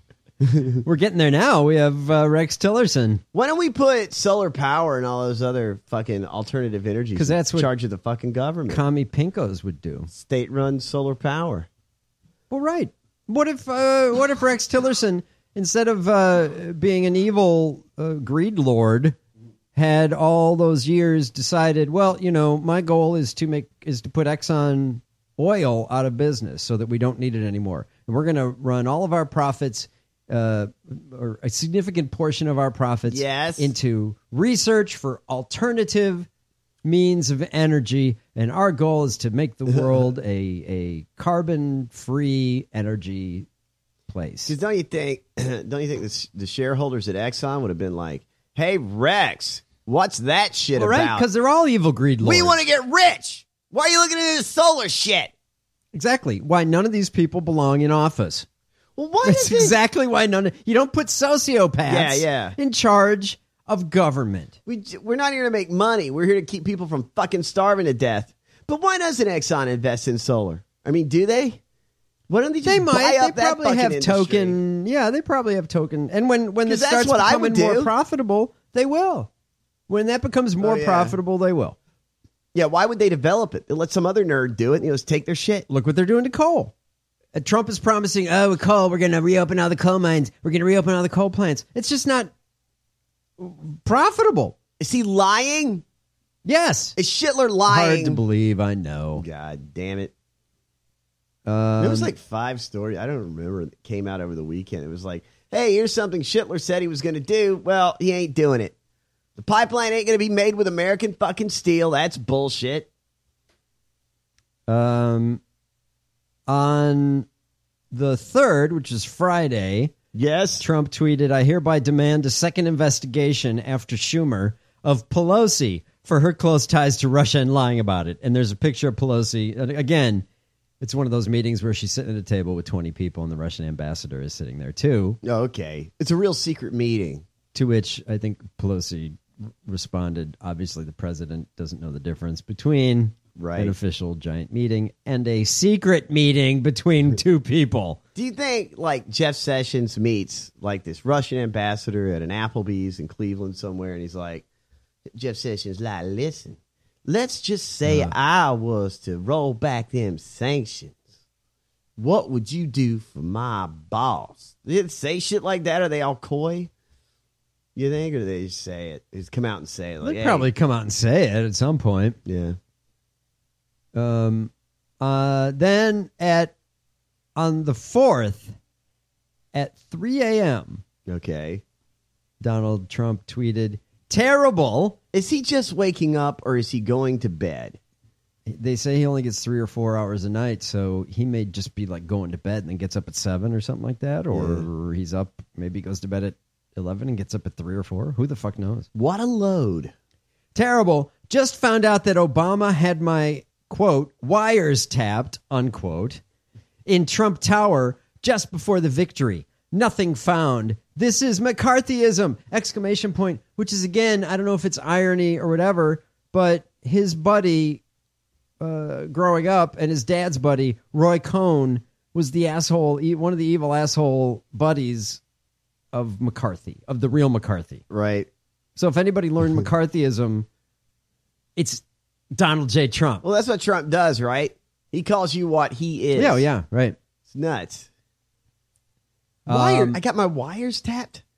We're getting there now. We have uh, Rex Tillerson. Why don't we put solar power and all those other fucking alternative energies? 'Cause that's in what charge of the fucking government. Commie Pinkos would do. State-run solar power. Well, right. What if uh, what if Rex Tillerson, instead of uh, being an evil uh, greed lord, had all those years decided, well, you know, my goal is to make is to put Exxon Oil out of business so that we don't need it anymore, and we're going to run all of our profits, uh, or a significant portion of our profits, Yes. into research for alternative means of energy, and our goal is to make the world a a carbon-free energy place. Because don't you think? Don't you think the, the shareholders at Exxon would have been like, "Hey Rex, what's that shit Well, right, about? because they're all evil greed lords. We want to get rich. Why are you looking at this solar shit? Exactly. Why none of these people belong in office. Well, why That's does it- exactly why none of, you don't put sociopaths Yeah, yeah. in charge of government. We we're not here to make money. We're here to keep people from fucking starving to death. But why doesn't Exxon invest in solar? I mean, do they? Why don't they just They buy might. up They that probably fucking have industry? token. Yeah, they probably have token. And when when this 'Cause that's starts what I becoming would more do. profitable, they will. When that becomes more Oh, yeah. profitable, they will. Yeah, why would they develop it? They let some other nerd do it and you know, just take their shit. Look what they're doing to coal. Uh, Trump is promising, oh, with coal, we're going to reopen all the coal mines. We're going to reopen all the coal plants. It's just not profitable. Is he lying? Yes. Is Shitler lying? Hard to believe, I know. God damn it. Um, There was like five stories. I don't remember. That came out over the weekend. It was like, hey, here's something Shitler said he was going to do. Well, he ain't doing it. The pipeline ain't going to be made with American fucking steel. That's bullshit. Um, on the third, which is Friday, yes, Trump tweeted, I hereby demand a second investigation after Schumer of Pelosi for her close ties to Russia and lying about it. And there's a picture of Pelosi. And again, it's one of those meetings where she's sitting at a table with twenty people and the Russian ambassador is sitting there too. Okay. It's a real secret meeting. To which I think Pelosi responded, obviously the president doesn't know the difference between Right. an official giant meeting and a secret meeting between two people. Do you think like Jeff Sessions meets like this Russian ambassador at an Applebee's in Cleveland somewhere and he's like, Jeff Sessions, like, listen, let's just say I was to roll back them sanctions. What would you do for my boss? Did they say shit like that? Are they all coy? You think? Or do they just say it? Just come out and say it? Like, They'd hey. probably come out and say it at some point. Yeah. Um. Uh. Then at on the fourth at three a.m. Okay. Donald Trump tweeted, "Terrible." Is he just waking up or is he going to bed? They say he only gets three or four hours a night, so he may just be like going to bed and then gets up at seven or something like that, or Yeah. he's up, maybe goes to bed at eleven and gets up at three or four. Who the fuck knows? What a load. Terrible. Just found out that Obama had my, quote, wires tapped, unquote, in Trump Tower just before the victory. Nothing found. This is McCarthyism! Exclamation point. Which is, again, I don't know if it's irony or whatever, but his buddy uh, growing up and his dad's buddy, Roy Cohn, was the asshole, e- one of the evil asshole buddies of McCarthy, of the real McCarthy. Right. So if anybody learned McCarthyism, it's Donald J. Trump. Well, that's what Trump does, right? He calls you what he is. Yeah, yeah, right. It's nuts. Wire. Um, I got my wires tapped.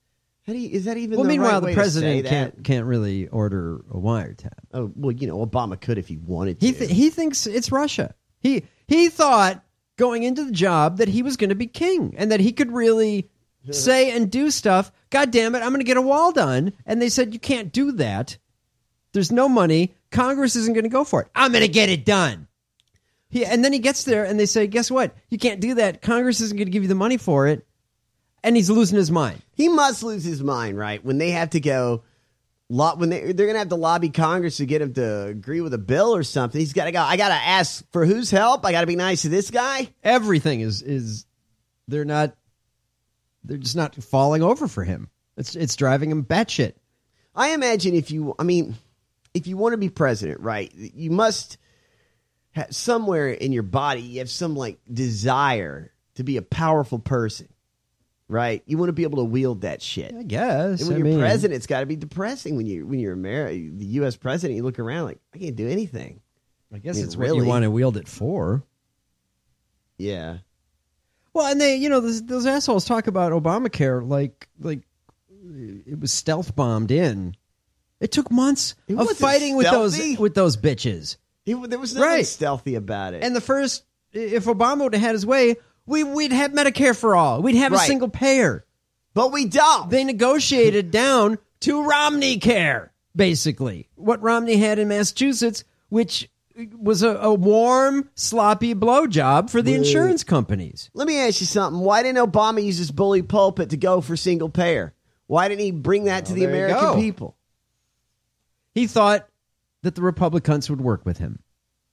How do you, is that even Well, the meanwhile, right the way to say president that? can't can't really order a wiretap. Oh, well, you know, Obama could if he wanted to. He th- he thinks it's Russia. He he thought going into the job that he was going to be king and that he could really say and do stuff. God damn it, I'm going to get a wall done. And they said, you can't do that. There's no money. Congress isn't going to go for it. I'm going to get it done. He, and then he gets there and they say, guess what? You can't do that. Congress isn't going to give you the money for it. And he's losing his mind. He must lose his mind, right? When they have to go, lot when they they're going to have to lobby Congress to get him to agree with a bill or something. He's got to go. I got to ask for whose help. I got to be nice to this guy. Everything is is they're not they're just not falling over for him. It's it's driving him batshit. I imagine if you, I mean, if you want to be president, right? You must have somewhere in your body. You have some like desire to be a powerful person. Right, you want to be able to wield that shit. I guess. And when I you're mean, president, it's got to be depressing. When you when you're Ameri- the U S president, you look around like I can't do anything. I guess I mean, it's really. what you want to wield it for. Yeah. Well, and they, you know, those, those assholes talk about Obamacare like like it was stealth bombed in. It took months It of wasn't fighting with stealthy. those with those bitches. He, there was nothing Right. stealthy about it. And the first, if Obama would have had his way, we we'd have Medicare for all. We'd have a Right. single payer. But we don't. They negotiated down to Romney Care, basically. What Romney had in Massachusetts, which was a, a warm, sloppy blowjob for the Wait. insurance companies. Let me ask you something. Why didn't Obama use his bully pulpit to go for single payer? Why didn't he bring that to the there you American go. people? He thought that the Republicans would work with him.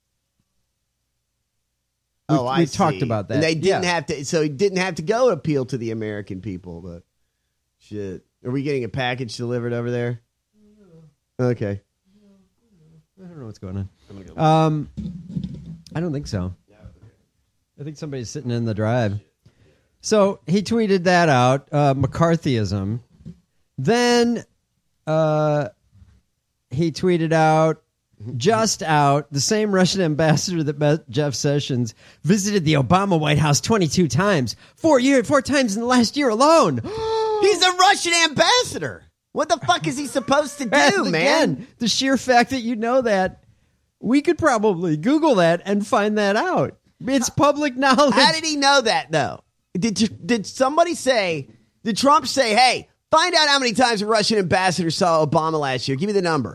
We, oh, I we see. talked about that. And they didn't Yeah. have to, so he didn't have to go appeal to the American people. But shit, are we getting a package delivered over there? Okay. I don't know what's going on. Um, I don't think so. I think somebody's sitting in the drive. So he tweeted that out, uh, McCarthyism. Then uh, he tweeted out, just out, the same Russian ambassador that met Jeff Sessions visited the Obama White House twenty-two times, four year, four times in the last year alone. He's a Russian ambassador. What the fuck is he supposed to do, And man? again, the sheer fact that you know that, we could probably Google that and find that out. It's public knowledge. How did he know that, though? Did you, did somebody say, did Trump say, hey, find out how many times a Russian ambassador saw Obama last year? Give me the number.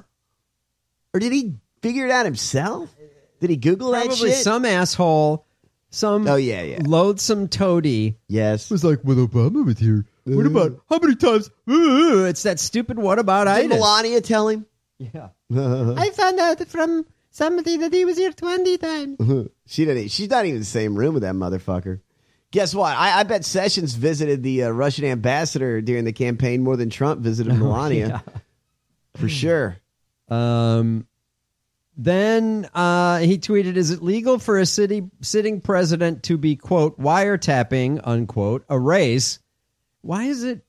Or did he figure it out himself? Did he Google that Probably shit? some asshole, some Oh, yeah, yeah. loathsome toady Yes. was like, well, Obama was here. What about, how many times? Ooh, it's that stupid what about Did itis. Melania tell him? Yeah. I found out from somebody that he was here twenty times. she didn't. She's not even in the same room with that motherfucker. Guess what? I, I bet Sessions visited the uh, Russian ambassador during the campaign more than Trump visited Melania. Yeah. For sure. Um, then uh, he tweeted, is it legal for a city sitting president to be, quote, wiretapping, unquote, a race? Why is it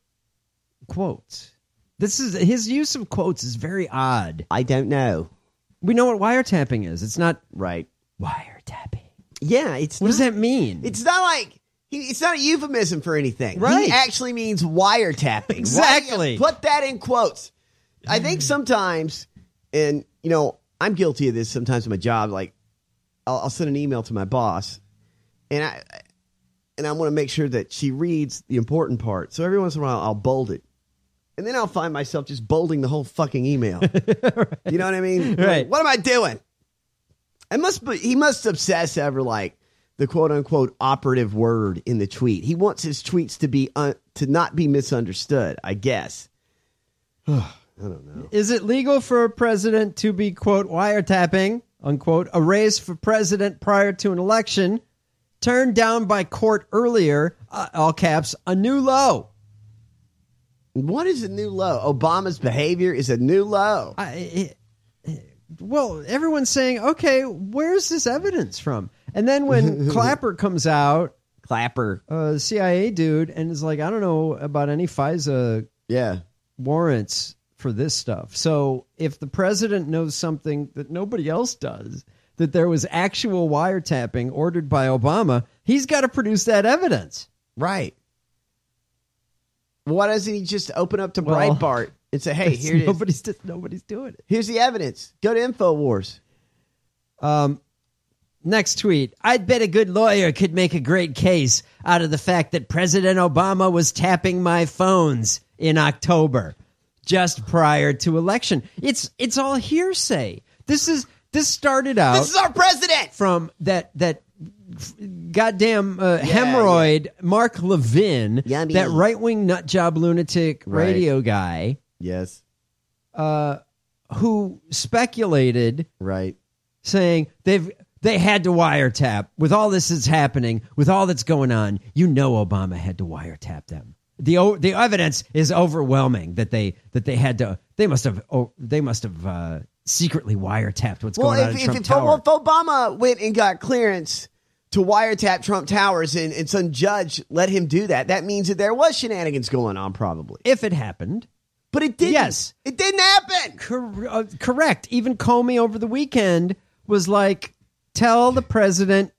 quotes? This is his use of quotes is very odd. I don't know. We know what wiretapping is. It's not Right. wiretapping. Yeah, it's What not, does that mean? It's not like he, it's not a euphemism for anything. Right. He actually means wiretapping. Exactly. Why- Put that in quotes. I think sometimes, and you know, I'm guilty of this sometimes in my job. Like, I'll, I'll send an email to my boss, and I and I want to make sure that she reads the important part. So every once in a while, I'll bold it. And then I'll find myself just bolding the whole fucking email. Right. You know what I mean? Right. Like, what am I doing? I must be, he must obsess over like the quote unquote operative word in the tweet. He wants his tweets to be un, to not be misunderstood, I guess. I don't know. Is it legal for a president to be, quote, wiretapping, unquote, a race for president prior to an election, turned down by court earlier, uh, all caps, a new low? What is a new low? Obama's behavior is a new low. I, it, it, well, everyone's saying, okay, where's this evidence from? And then when Clapper comes out, Clapper, a C I A dude, and is like, I don't know about any FISA yeah. warrants for this stuff. So if the president knows something that nobody else does, that there was actual wiretapping ordered by Obama, he's got to produce that evidence. Right. Why doesn't he just open up to Well, Breitbart and say, "Hey, here it is. Nobody's just, nobody's doing it. Here's the evidence. Go to InfoWars." Um, next tweet. I'd bet a good lawyer could make a great case out of the fact that President Obama was tapping my phones in October, just prior to election. It's it's all hearsay. This is this started out. This is our president from that that goddamn uh, yeah, hemorrhoid yeah. Mark Levin, Yummy. that right wing nut job lunatic right. radio guy. Yes, uh, who speculated, right, saying they've they had to wiretap with all this that's happening, with all that's going on. You know, Obama had to wiretap them. the The evidence is overwhelming that they that they had to. They must have. Oh, they must have uh, secretly wiretapped what's well, going if, on in if, Trump if, Tower. Well, if Obama went and got clearance to wiretap Trump Towers and, and some judge let him do that, that means that there was shenanigans going on, probably. If it happened. But it didn't. Yes. It didn't happen. Cor- uh, correct. Even Comey over the weekend was like, tell the president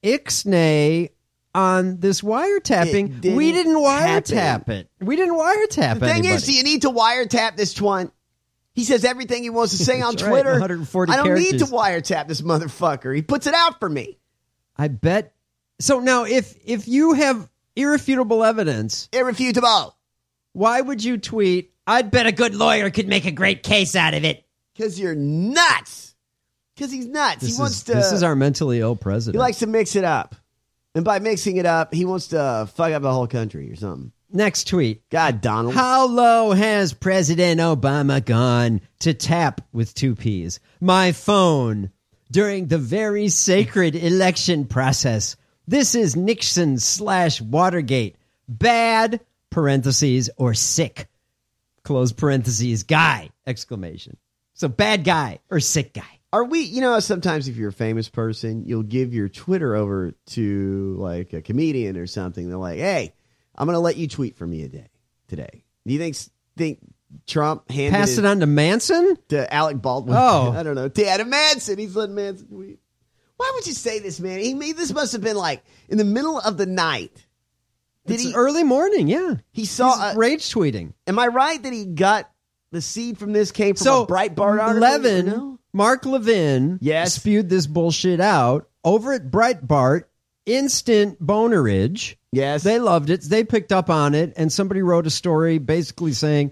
ixnay on this wiretapping. Didn't we didn't wiretap happen. it. We didn't wiretap The thing anybody. is, do you need to wiretap this twat? He says everything he wants to say on That's right, Twitter. one hundred forty I don't characters. need to wiretap this motherfucker. He puts it out for me. I bet. So now, if if you have irrefutable evidence, irrefutable, why would you tweet, I'd bet a good lawyer could make a great case out of it? Because you're nuts. Because he's nuts. This he wants is, to. This is our mentally ill president. He likes to mix it up. And by mixing it up, he wants to fuck up the whole country or something. Next tweet. God, Donald. How low has President Obama gone to tap with two P's my phone during the very sacred election process? This is Nixon slash Watergate. Bad, parentheses, or sick, close parentheses, guy, exclamation. So bad guy or sick guy. Are we, you know, sometimes if you're a famous person, you'll give your Twitter over to like a comedian or something. They're like, hey, I'm going to let you tweet for me a day today. Do you think think Trump handed Passed it on to Manson? To Alec Baldwin? Oh. I don't know. To Adam Manson. He's letting Manson tweet. Why would you say this, man? He made, this must have been like in the middle of the night. Did it's he, early morning, yeah. He saw He's uh, rage tweeting. Am I right that he got the seed from this came from so, a Breitbart article? Levin, no? Mark Levin yes. spewed this bullshit out over at Breitbart. Instant bonerage. Yes. They loved it. They picked up on it. And somebody wrote a story basically saying,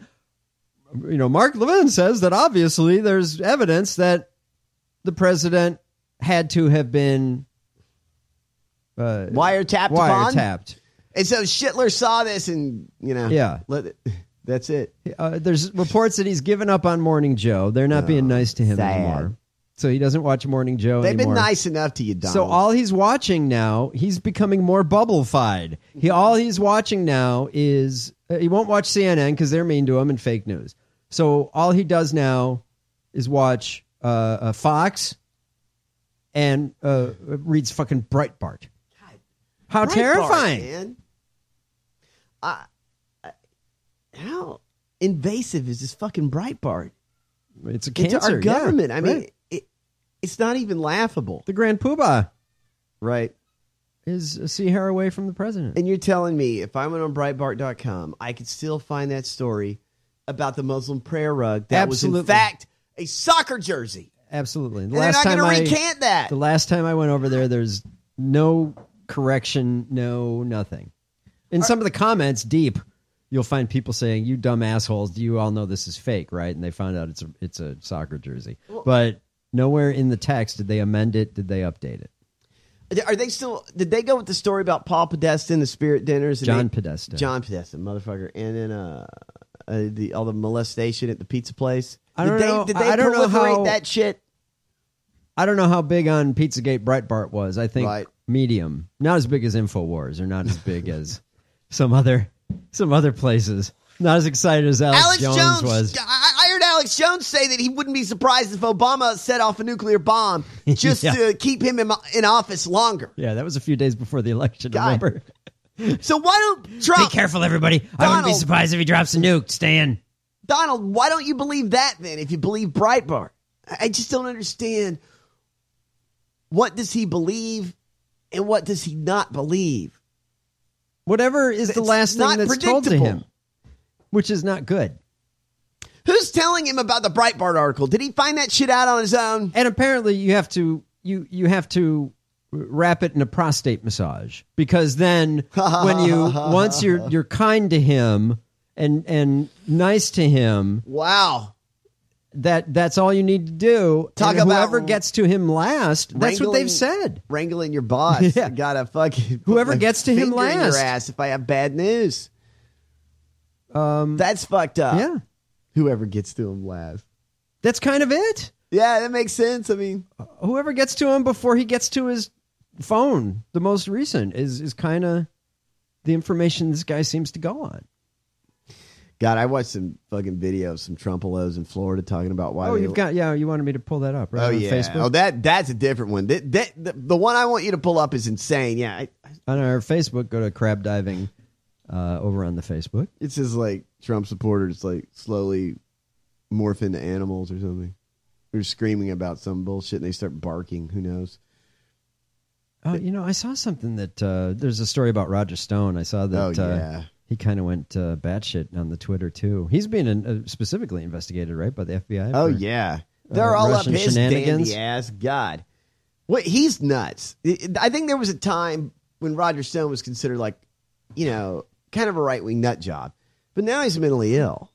you know, Mark Levin says that obviously there's evidence that the president had to have been uh, wiretapped. Wiretapped. Upon. And so Schittler saw this and, you know, yeah. let it, that's it. Uh, there's reports that he's given up on Morning Joe. They're not oh, being nice to him sad. anymore. So he doesn't watch Morning Joe They've anymore. been nice enough to you, Donald. So all he's watching now, he's becoming more bubble-fied. He all he's watching now is uh, he won't watch C N N because they're mean to him and fake news. So all he does now is watch uh, uh, Fox and uh, reads fucking Breitbart. God, How Breitbart, terrifying! Man. Uh, uh, how invasive is this fucking Breitbart? It's a cancer. It's our government. Yeah, I mean, right. it, it's not even laughable. The Grand Poobah, right, is a sea hair away from the president. And you're telling me if I went on Breitbart dot com, I could still find that story about the Muslim prayer rug that Absolutely. was in fact a soccer jersey. Absolutely. The and last they're not time going to I, recant that. The last time I went over there, there's no correction, no nothing. In some of the comments, deep, you'll find people saying, "You dumb assholes! You all know this is fake, right?" And they found out it's a it's a soccer jersey. Well, but nowhere in the text did they amend it. Did they update it? Are they still? Did they go with the story about Paul Podesta and the spirit dinners? And John they, Podesta. John Podesta, motherfucker, and then uh, uh, the all the molestation at the pizza place. I don't did know. They, did they I don't know proliferate how, that shit? I don't know how big on Pizzagate Breitbart was. I think right. medium, not as big as InfoWars, or not as big as some other some other places. Not as excited as Alex, Alex Jones, Jones was. I heard Alex Jones say that he wouldn't be surprised if Obama set off a nuclear bomb just yeah. to keep him in, in office longer. Yeah, that was a few days before the election, God. remember? So why don't Trump... Be careful, everybody. Donald, I wouldn't be surprised if he drops a nuke. Stay in. Donald, why don't you believe that then if you believe Breitbart? I just don't understand. What does he believe and what does he not believe? Whatever is the it's last thing that's told to him. which is not good. Who's telling him about the Breitbart article? Did he find that shit out on his own? And apparently you have to you you have to wrap it in a prostate massage, because then when you once you're you're kind to him and and nice to him, wow, that that's all you need to do. Talk and about whoever gets to him last, that's what they've said. Wrangling your boss. Yeah. You gotta fucking whoever gets to him finger in your last. ass if I have bad news. Um, that's fucked up. Yeah. Whoever gets to him last. That's kind of it. Yeah, that makes sense. I mean, whoever gets to him before he gets to his phone, the most recent, is is kind of the information this guy seems to go on. God, I watched some fucking videos, some Trumpelos in Florida talking about why. Oh, they, you've got yeah. You wanted me to pull that up, right? Oh on yeah. Facebook? Oh, that that's a different one. That, that the, the one I want you to pull up is insane. Yeah. I, on our Facebook, go to Crab Diving uh, over on the Facebook. It says like Trump supporters like slowly morph into animals or something. They're screaming about some bullshit and they start barking. Who knows? Oh, you know, I saw something that uh, there's a story about Roger Stone. I saw that. Oh, yeah. Uh, he kind of went uh, batshit on the Twitter too. He's being uh, specifically investigated, right, by the F B I. Oh for, yeah, they're uh, all Russian up his shenanigans. dandy ass. God, what he's nuts. I think there was a time when Roger Stone was considered like, you know, kind of a right wing nut job, but now he's mentally ill.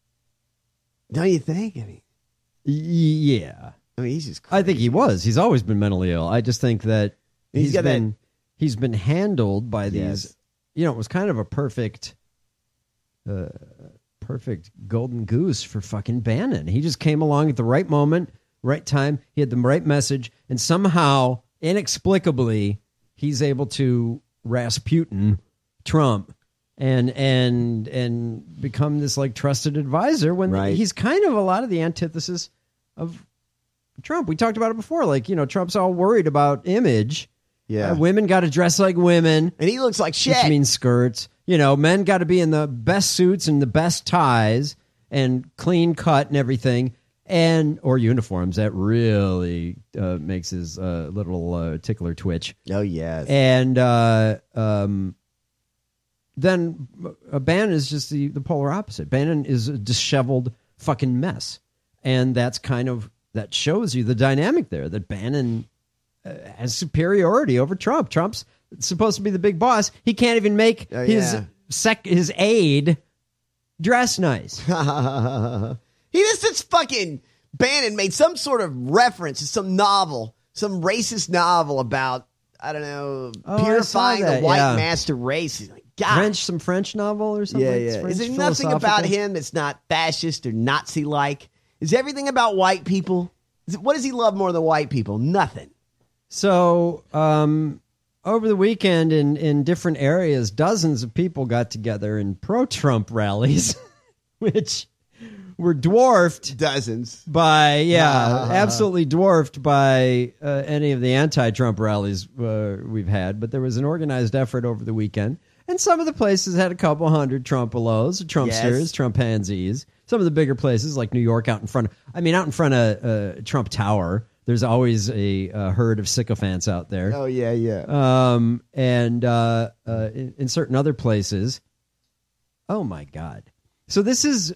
Don't you think? I mean, yeah. I mean, he's just. Crazy. I think he was. He's always been mentally ill. I just think that he's, he's got been that, he's been handled by yes. these. You know, it was kind of a perfect, uh, perfect golden goose for fucking Bannon. He just came along at the right moment, right time. He had the right message, and somehow, inexplicably, he's able to Rasputin Trump and and and become this like trusted advisor when right. he's kind of a lot of the antithesis of Trump. We talked about it before. Like, you know, Trump's all worried about image. Yeah. Uh, women got to dress like women. And he looks like shit. Which means skirts. You know, men got to be in the best suits and the best ties and clean cut and everything. And or uniforms. That really uh, makes his uh, little uh, tickler twitch. Oh, yes. And uh, um, then uh, Bannon is just the, the polar opposite. Bannon is a disheveled fucking mess. And that's kind of, that shows you the dynamic there, that Bannon uh, has superiority over Trump. Trump's supposed to be the big boss. He can't even make oh, his yeah. sec his aide dress nice. He just it's fucking Bannon made some sort of reference to some novel, some racist novel about, I don't know, Oh, purifying I saw that, the white yeah. master race. He's like, God. French, some French novel or something. Yeah, It's yeah. French Is there nothing about philosophical? him that's not fascist or Nazi-like? Is everything about white people? Is it, what does he love more than white people? Nothing. So, um, over the weekend in, in different areas, dozens of people got together in pro-Trump rallies, which were dwarfed. Dozens. By, yeah, absolutely dwarfed by uh, any of the anti-Trump rallies uh, we've had. But there was an organized effort over the weekend. And some of the places had a couple hundred Trumpelos, Trumpsters, Yes. Trumpansies. Some of the bigger places like New York out in front of, I mean, out in front of uh, Trump Tower, there's always a, a herd of sycophants out there. Oh, yeah, yeah. Um, and uh, uh, in, in certain other places. Oh, my God. So this is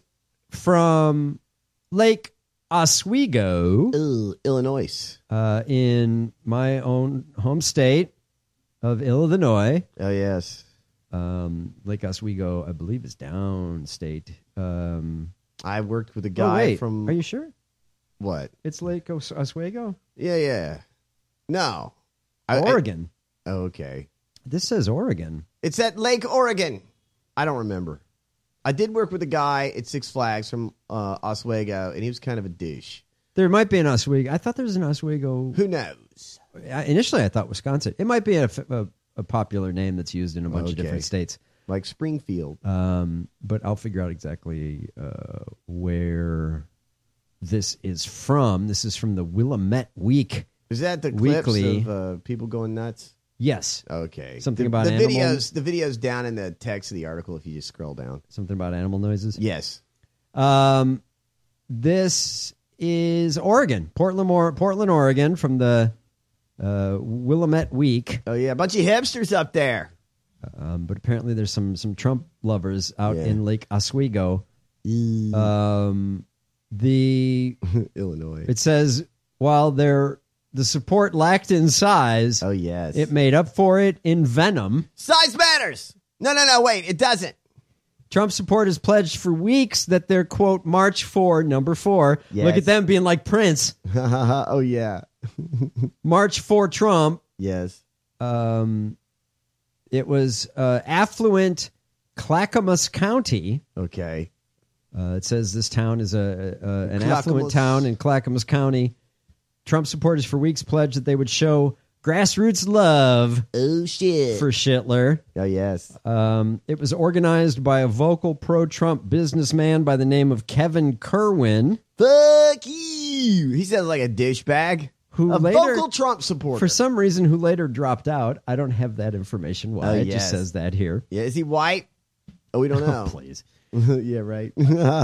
from Lake Oswego. Ooh, Illinois. Uh, in my own home state of Illinois. Oh, yes. Um, Lake Oswego, I believe, is downstate. Um, I worked with a oh, guy wait. from... Are you sure? What? It's Lake Os- Oswego? Yeah, yeah. No. I- Oregon. I, okay. This says Oregon. It's at Lake Oregon. I don't remember. I did work with a guy at Six Flags from uh, Oswego, and he was kind of a douche. There might be an Oswego. I thought there was an Oswego. Who knows? I, initially, I thought Wisconsin. It might be a, a, a popular name that's used in a bunch Okay. of different states. Like Springfield. Um, but I'll figure out exactly uh, where this is from. This is from the Willamette Week. Is that the clips Weekly. of uh, people going nuts? Yes. Okay. Something the, about the animal- videos. The videos down in the text of the article. If you just scroll down, Something about animal noises? yes. Um, this is Oregon, Portland, or- Portland, Oregon, from the uh, Willamette Week. Oh yeah, a bunch of hipsters up there. Um, but apparently there's some some Trump lovers out Yeah. in Lake Oswego. Um, the Illinois. It says while there the support lacked in size, oh yes, it made up for it in venom. Size matters. No, no, no. Wait, it doesn't. Trump supporters pledged for weeks that their quote March for number four. Yes. Look at them being like Prince. Oh yeah. March for Trump. Yes. Um, it was uh, affluent Clackamas County. Okay. Uh, it says this town is a, a an Clackamas. affluent town in Clackamas County. Trump supporters for weeks pledged that they would show grassroots love. Oh shit! For Schittler. Oh yes. Um, it was organized by a vocal pro-Trump businessman by the name of Kevin Kerwin. Fuck you! He sounds like a douchebag. Who a later, vocal Trump supporter. For some reason, who later dropped out. I don't have that information. Why? Oh, It yes. just says that here. Yeah, is he white? Oh, we don't know. Oh, please. Yeah, right.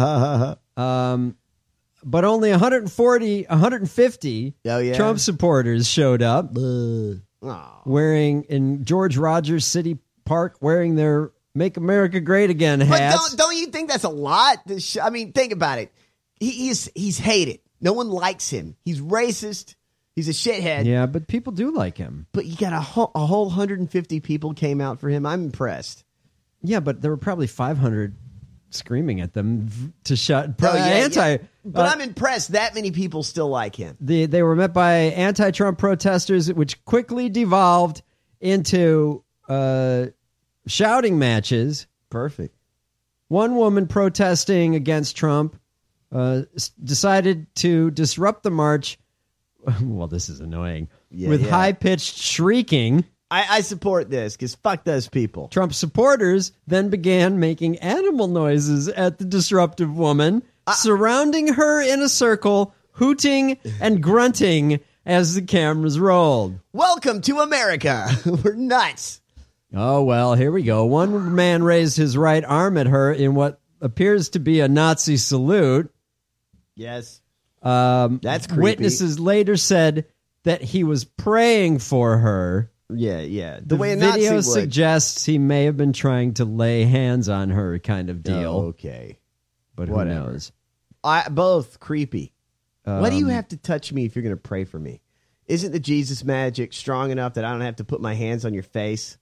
um, but only one hundred forty, one hundred fifty oh, yeah? Trump supporters showed up Oh. wearing in George Rogers City Park, wearing their "Make America Great Again" But hats. don't, don't you think that's a lot? To sh- I mean, think about it. He, he's he's hated. No one likes him. He's racist. He's a shithead. Yeah, but people do like him. But you got a whole, a whole one hundred fifty people came out for him. I'm impressed. Yeah, but there were probably five hundred screaming at them to shut Oh, yeah, anti. yeah. But uh, I'm impressed that many people still like him. The, they were met by anti-Trump protesters, which quickly devolved into uh, shouting matches. Perfect. One woman protesting against Trump uh, s- decided to disrupt the march. Well, this is annoying. Yeah, with yeah. high-pitched shrieking. I, I support this because fuck those people. Trump supporters then began making animal noises at the disruptive woman, Uh, surrounding her in a circle, hooting and grunting as the cameras rolled. Welcome to America. We're nuts. Oh, well, here we go. One man raised his right arm at her in what appears to be a Nazi salute. Yes. Um, That's creepy. Witnesses later said that he was praying for her. Yeah, yeah. The, The, way a video Nazi would. suggests he may have been trying to lay hands on her, kind of deal. Oh, okay. But Whatever. who knows? I, both creepy. Why do you Um, have to touch me if you're going to pray for me? Isn't the Jesus magic strong enough that I don't have to put my hands on your face?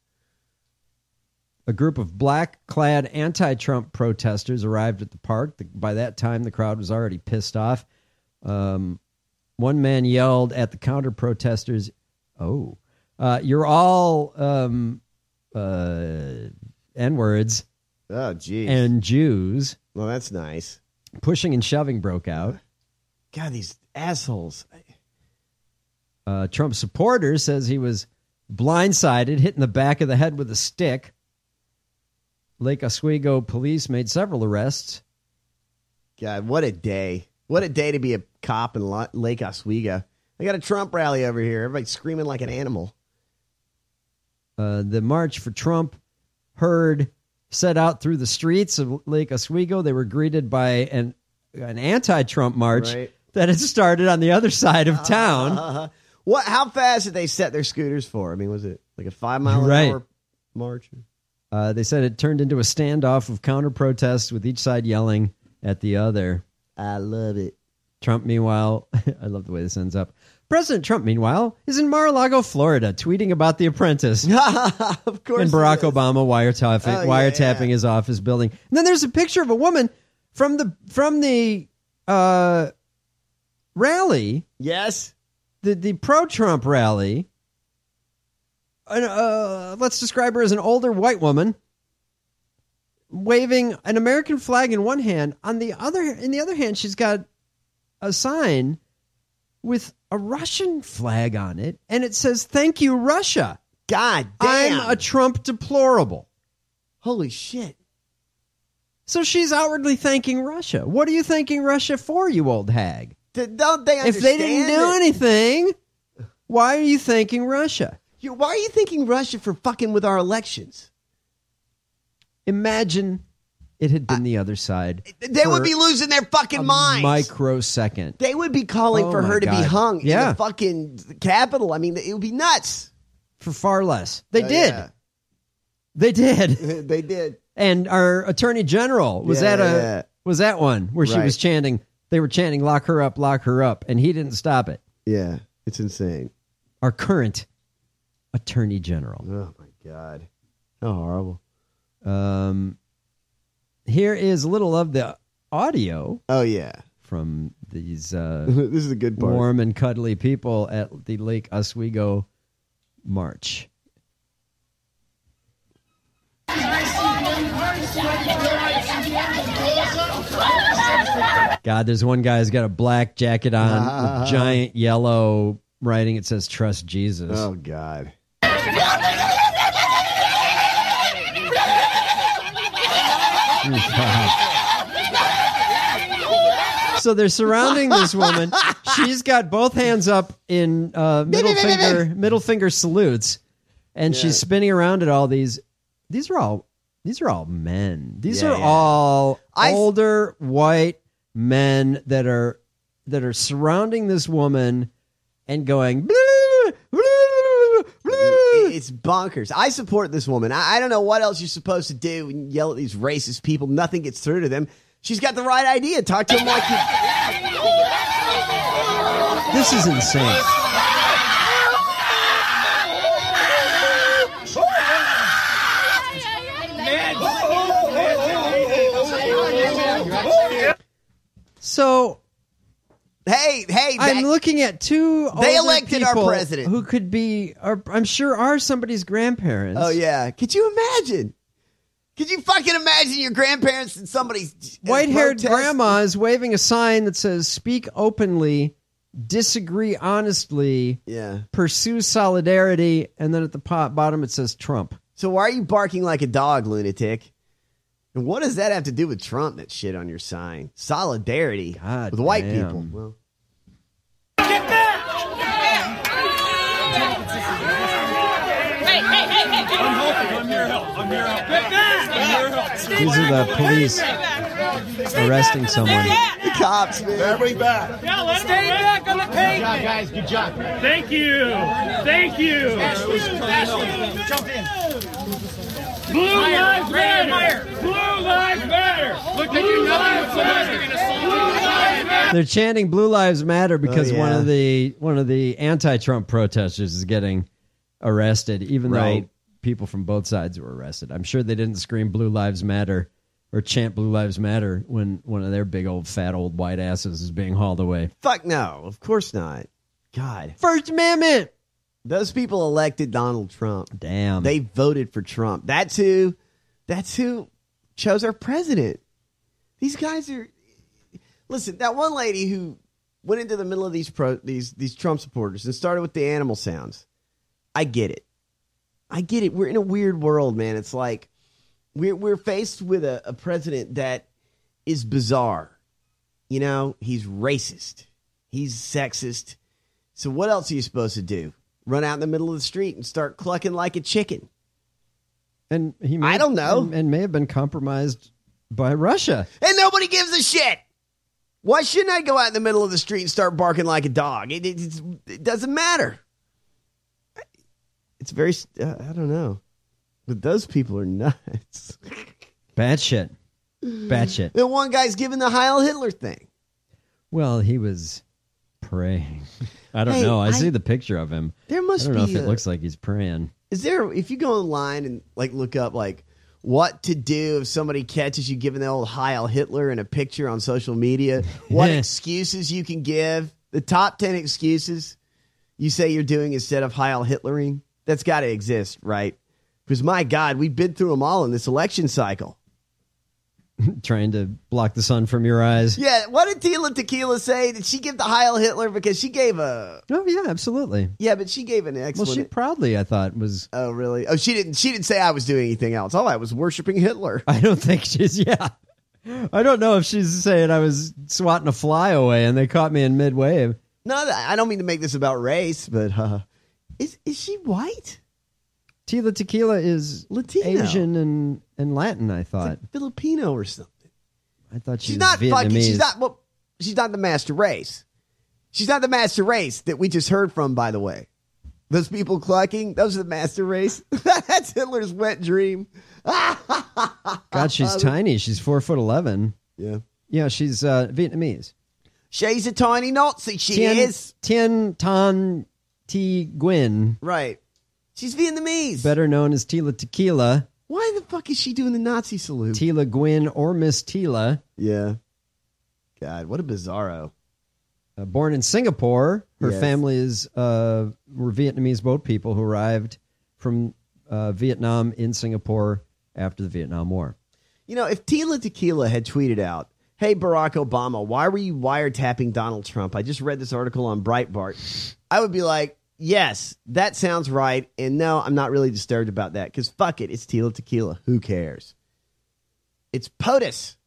A group of black-clad anti-Trump protesters arrived at the park. The, by that time, the crowd was already pissed off. Um, one man yelled at the counter-protesters, oh, uh, you're all um, uh, N-words Oh, geez. and Jews. Well, that's nice. Pushing and shoving broke out. God, these assholes. Uh, Trump supporter says he was blindsided, hit in the back of the head with a stick. Lake Oswego police made several arrests. God, what a day. What a day to be a cop in Lo- Lake Oswego. I got a Trump rally over here. Everybody's screaming like an animal. Uh, the March for Trump herd set out through the streets of Lake Oswego. They were greeted by an an anti-Trump march Right. that had started on the other side of town. Uh, what? How fast did they set their scooters for? I mean, was it like a five mile an Right. hour march? Uh, they said it turned into a standoff of counter-protests with each side yelling at the other. I love it. Trump, meanwhile, I love the way this ends up. President Trump, meanwhile, is in Mar-a-Lago, Florida, tweeting about The Apprentice. Of course. And Barack Obama wiretapping, Oh, yeah, wiretapping yeah. his office building. And then there's a picture of a woman from the from the uh, rally, Yes. the the pro-Trump rally. And, uh, let's describe her as an older white woman waving an American flag in one hand. On the other, in the other hand, she's got a sign with a Russian flag on it, and it says "Thank you, Russia." God damn. I'm a Trump deplorable. Holy shit. So she's outwardly thanking Russia. What are you thanking Russia for, you old hag? D- Don't they understand If they didn't do that- anything, why are you thanking Russia? You- Why are you thinking Russia for fucking with our elections? Imagine it had been the other side. They would for be losing their fucking a minds. microsecond. They would be calling Oh for my her to be God. hung in Yeah. the fucking Capitol. I mean, it would be nuts. For far less. They Oh, did. yeah. They did. They did. And our Attorney General, was Yeah, that a yeah. was that one where she Right. was chanting, they were chanting, lock her up, lock her up, and he didn't stop it. Yeah, it's insane. Our current Attorney General. Oh, my God. How horrible. Um, here is a little of the audio. Oh, yeah. From these uh, this is a good part. warm and cuddly people at the Lake Oswego March. God, there's one guy who's got a black jacket on, with giant yellow writing. It says, "Trust Jesus." Oh, God. So they're surrounding this woman. She's got both hands up in uh, middle finger middle finger salutes, and Yeah. she's spinning around at all these. These are all these are all men. These Yeah, are yeah. all I- older white men that are that are surrounding this woman and going. "Blah, blah, blah." It's bonkers. I support this woman. I, I don't know what else you're supposed to do and yell at these racist people. Nothing gets through to them. She's got the right idea. Talk to them like you. This is insane. So, hey, hey, I'm that- looking at two. They older elected our people president. who could be, are, I'm sure, are somebody's grandparents. Oh, yeah. Could you imagine? Could you fucking imagine your grandparents and somebody's White-haired protest? grandma is waving a sign that says, "Speak openly, disagree honestly, Yeah. pursue solidarity," and then at the po- bottom it says Trump. So why are you barking like a dog, lunatic? And what does that have to do with Trump, that shit on your sign? Solidarity God with white damn. people. Well, Hey, hey, hey, hey, hey. I'm helping. I'm your help. I'm your help. Get back. I'm your help. These are the police arresting someone. the cops, man. Everybody back. Yeah, let Stay back on the pavement. Good job, guys. Good job. Thank you. Thank you. Jump in. Blue Lives Matter. Blue Lives Matter. Look, they do nothing with lives. They're going to solve Blue Lives Matter. They're chanting "Blue Lives Matter" because Oh, yeah. one of the one of the anti-Trump protesters is getting arrested, even Right. though people from both sides were arrested. I'm sure they didn't scream "Blue Lives Matter" or chant "Blue Lives Matter" when one of their big old fat old white asses is being hauled away. Fuck no. Of course not. God. First Amendment. Those people elected Donald Trump. Damn. They voted for Trump. That's who that's who chose our president. These guys are listen, that one lady who went into the middle of these pro these these Trump supporters and started with the animal sounds. I get it. I get it. We're in a weird world, man. It's like we're we're faced with a, a president that is bizarre. You know, he's racist. He's sexist. So what else are you supposed to do? Run out in the middle of the street and start clucking like a chicken? And he may, I don't know. and, and may have been compromised by Russia. And nobody gives a shit. Why shouldn't I go out in the middle of the street and start barking like a dog? It, it, it's, it doesn't matter. It's very, uh, I don't know. But those people are nuts. Bad shit. Bad shit. The one guy's giving the Heil Hitler thing. Well, he was praying. I don't Hey, know. I, I- see the picture of him. There must I don't know be if it a- looks like he's praying. Is there, if you go online and like look up like what to do if somebody catches you giving the old Heil Hitler in a picture on social media, what excuses you can give, the top ten excuses you say you're doing instead of Heil Hitlering, that's got to exist, right? Because my God, we've been through them all in this election cycle. Trying to block the sun from your eyes. Yeah, what did Tila Tequila say? Did she give the Heil Hitler because she gave a? Oh yeah, absolutely. Yeah, but she gave an Well, excellent. she proudly, I thought, was. Oh really? Oh, she didn't. She didn't say I was doing anything else. Oh, I was worshiping Hitler. I don't think she's. Yeah, I don't know if she's saying I was swatting a fly away and they caught me in mid wave. No, I don't mean to make this about race, but uh, is is she white? Tila Tequila is Latino. Asian and, and Latin. I thought Like Filipino or something. I thought she She's was not Vietnamese. fucking. She's not. Well, she's not the master race. She's not the master race that we just heard from. By the way, Those people clucking, those are the master race. That's Hitler's wet dream. God, she's tiny. She's four foot eleven. Yeah. Yeah, she's uh, Vietnamese. She's a tiny Nazi, she Tien, is. Tien Tan Thi Nguyen. Right. She's Vietnamese. Better known as Tila Tequila. Why the fuck is she doing the Nazi salute? Tila Nguyen or Miss Tila. Yeah. God, what a bizarro. Uh, born in Singapore, her Yes. family is uh, were Vietnamese boat people who arrived from uh, Vietnam in Singapore after the Vietnam War. You know, if Tila Tequila had tweeted out, hey, Barack Obama, why were you wiretapping Donald Trump? I just read this article on Breitbart. I would be like, yes, that sounds right. And no, I'm not really disturbed about that because fuck it. It's Tila Tequila. Who cares? It's POTUS.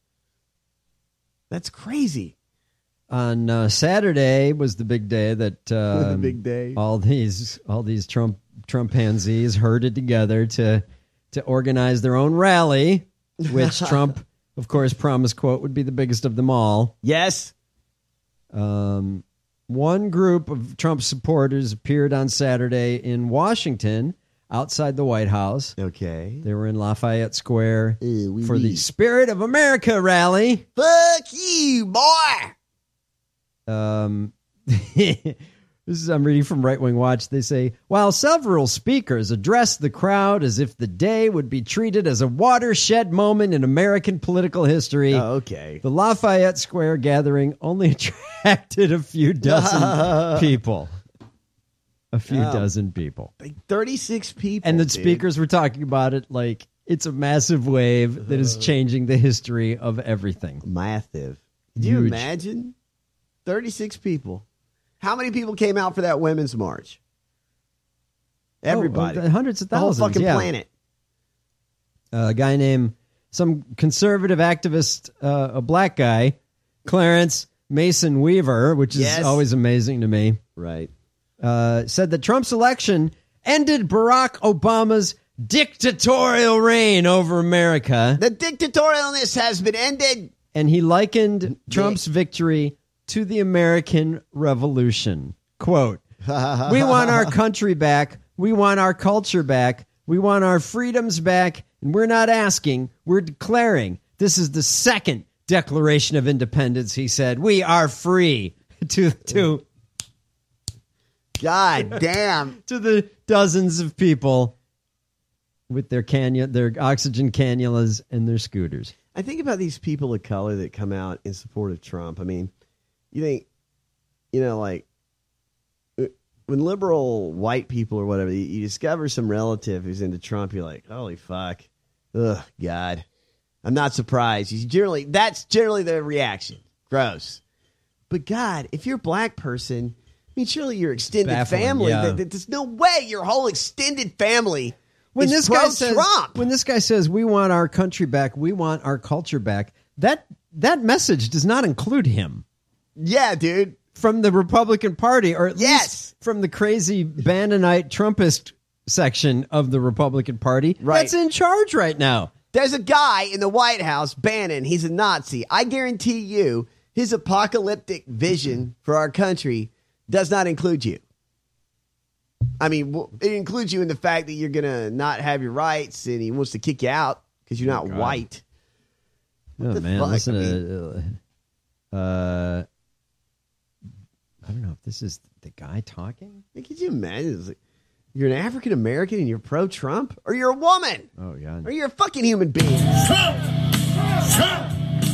That's crazy. On uh, Saturday was the big day that uh, The big day. all these all these Trump Trump pansies herded together to to organize their own rally, which Trump, of course, promised, quote, would be the biggest of them all. Yes. Um, one group of Trump supporters appeared on Saturday in Washington outside the White House. Okay. They were in Lafayette Square Uh, we for the need- Spirit of America rally. Fuck you, boy. Um, this is, I'm reading from Right Wing Watch. They say, while several speakers addressed the crowd as if the day would be treated as a watershed moment in American political history, Oh, okay. the Lafayette Square gathering only attracted a few dozen people. A few Oh. dozen people. Like thirty-six people. And the dude. speakers were talking about it like it's a massive wave that is changing the history of everything. Massive. Could you Huge. imagine? thirty-six people. How many people came out for that women's march? Everybody. Oh, uh, hundreds of The whole thousands. fucking yeah. planet. Uh, a guy named some conservative activist, uh, a black guy, Clarence Mason Weaver, which is Yes. always amazing to me, Right. uh, said that Trump's election ended Barack Obama's dictatorial reign over America. The dictatorialness has been ended. And he likened Trump's victory to the American Revolution. Quote, we want our country back. We want our culture back. We want our freedoms back. And we're not asking, we're declaring. This is the second Declaration of Independence, he said. We are free. to to God damn. to the dozens of people with their cannu- their oxygen cannulas and their scooters. I think about these people of color that come out in support of Trump. I mean, you think, you know, like uh, when liberal white people or whatever, you, you discover some relative who's into Trump, you're like, holy fuck. Ugh, God. I'm not surprised. You generally, that's generally the reaction. Gross. But God, if you're a black person, I mean, surely your extended Baffling, family, yeah. th- th- there's no way your whole extended family When is this guy says, pro-Trump. when this guy says we want our country back, we want our culture back, that that message does not include him. Yeah, dude. From the Republican Party, or at Yes. least from the crazy Bannonite Trumpist section of the Republican Party Right. that's in charge right now. There's a guy in the White House, Bannon. He's a Nazi. I guarantee you his apocalyptic vision for our country does not include you. I mean, w- it includes you in the fact that you're going to not have your rights and he wants to kick you out because you're not God. white. Oh, the man. fuck? Listen I to. Uh, uh, I don't know if this is the guy talking. I mean, could you imagine? It's like, you're an African American and you're pro Trump? Or you're a woman? Oh, God. Or you're a fucking human being? Trump! Trump!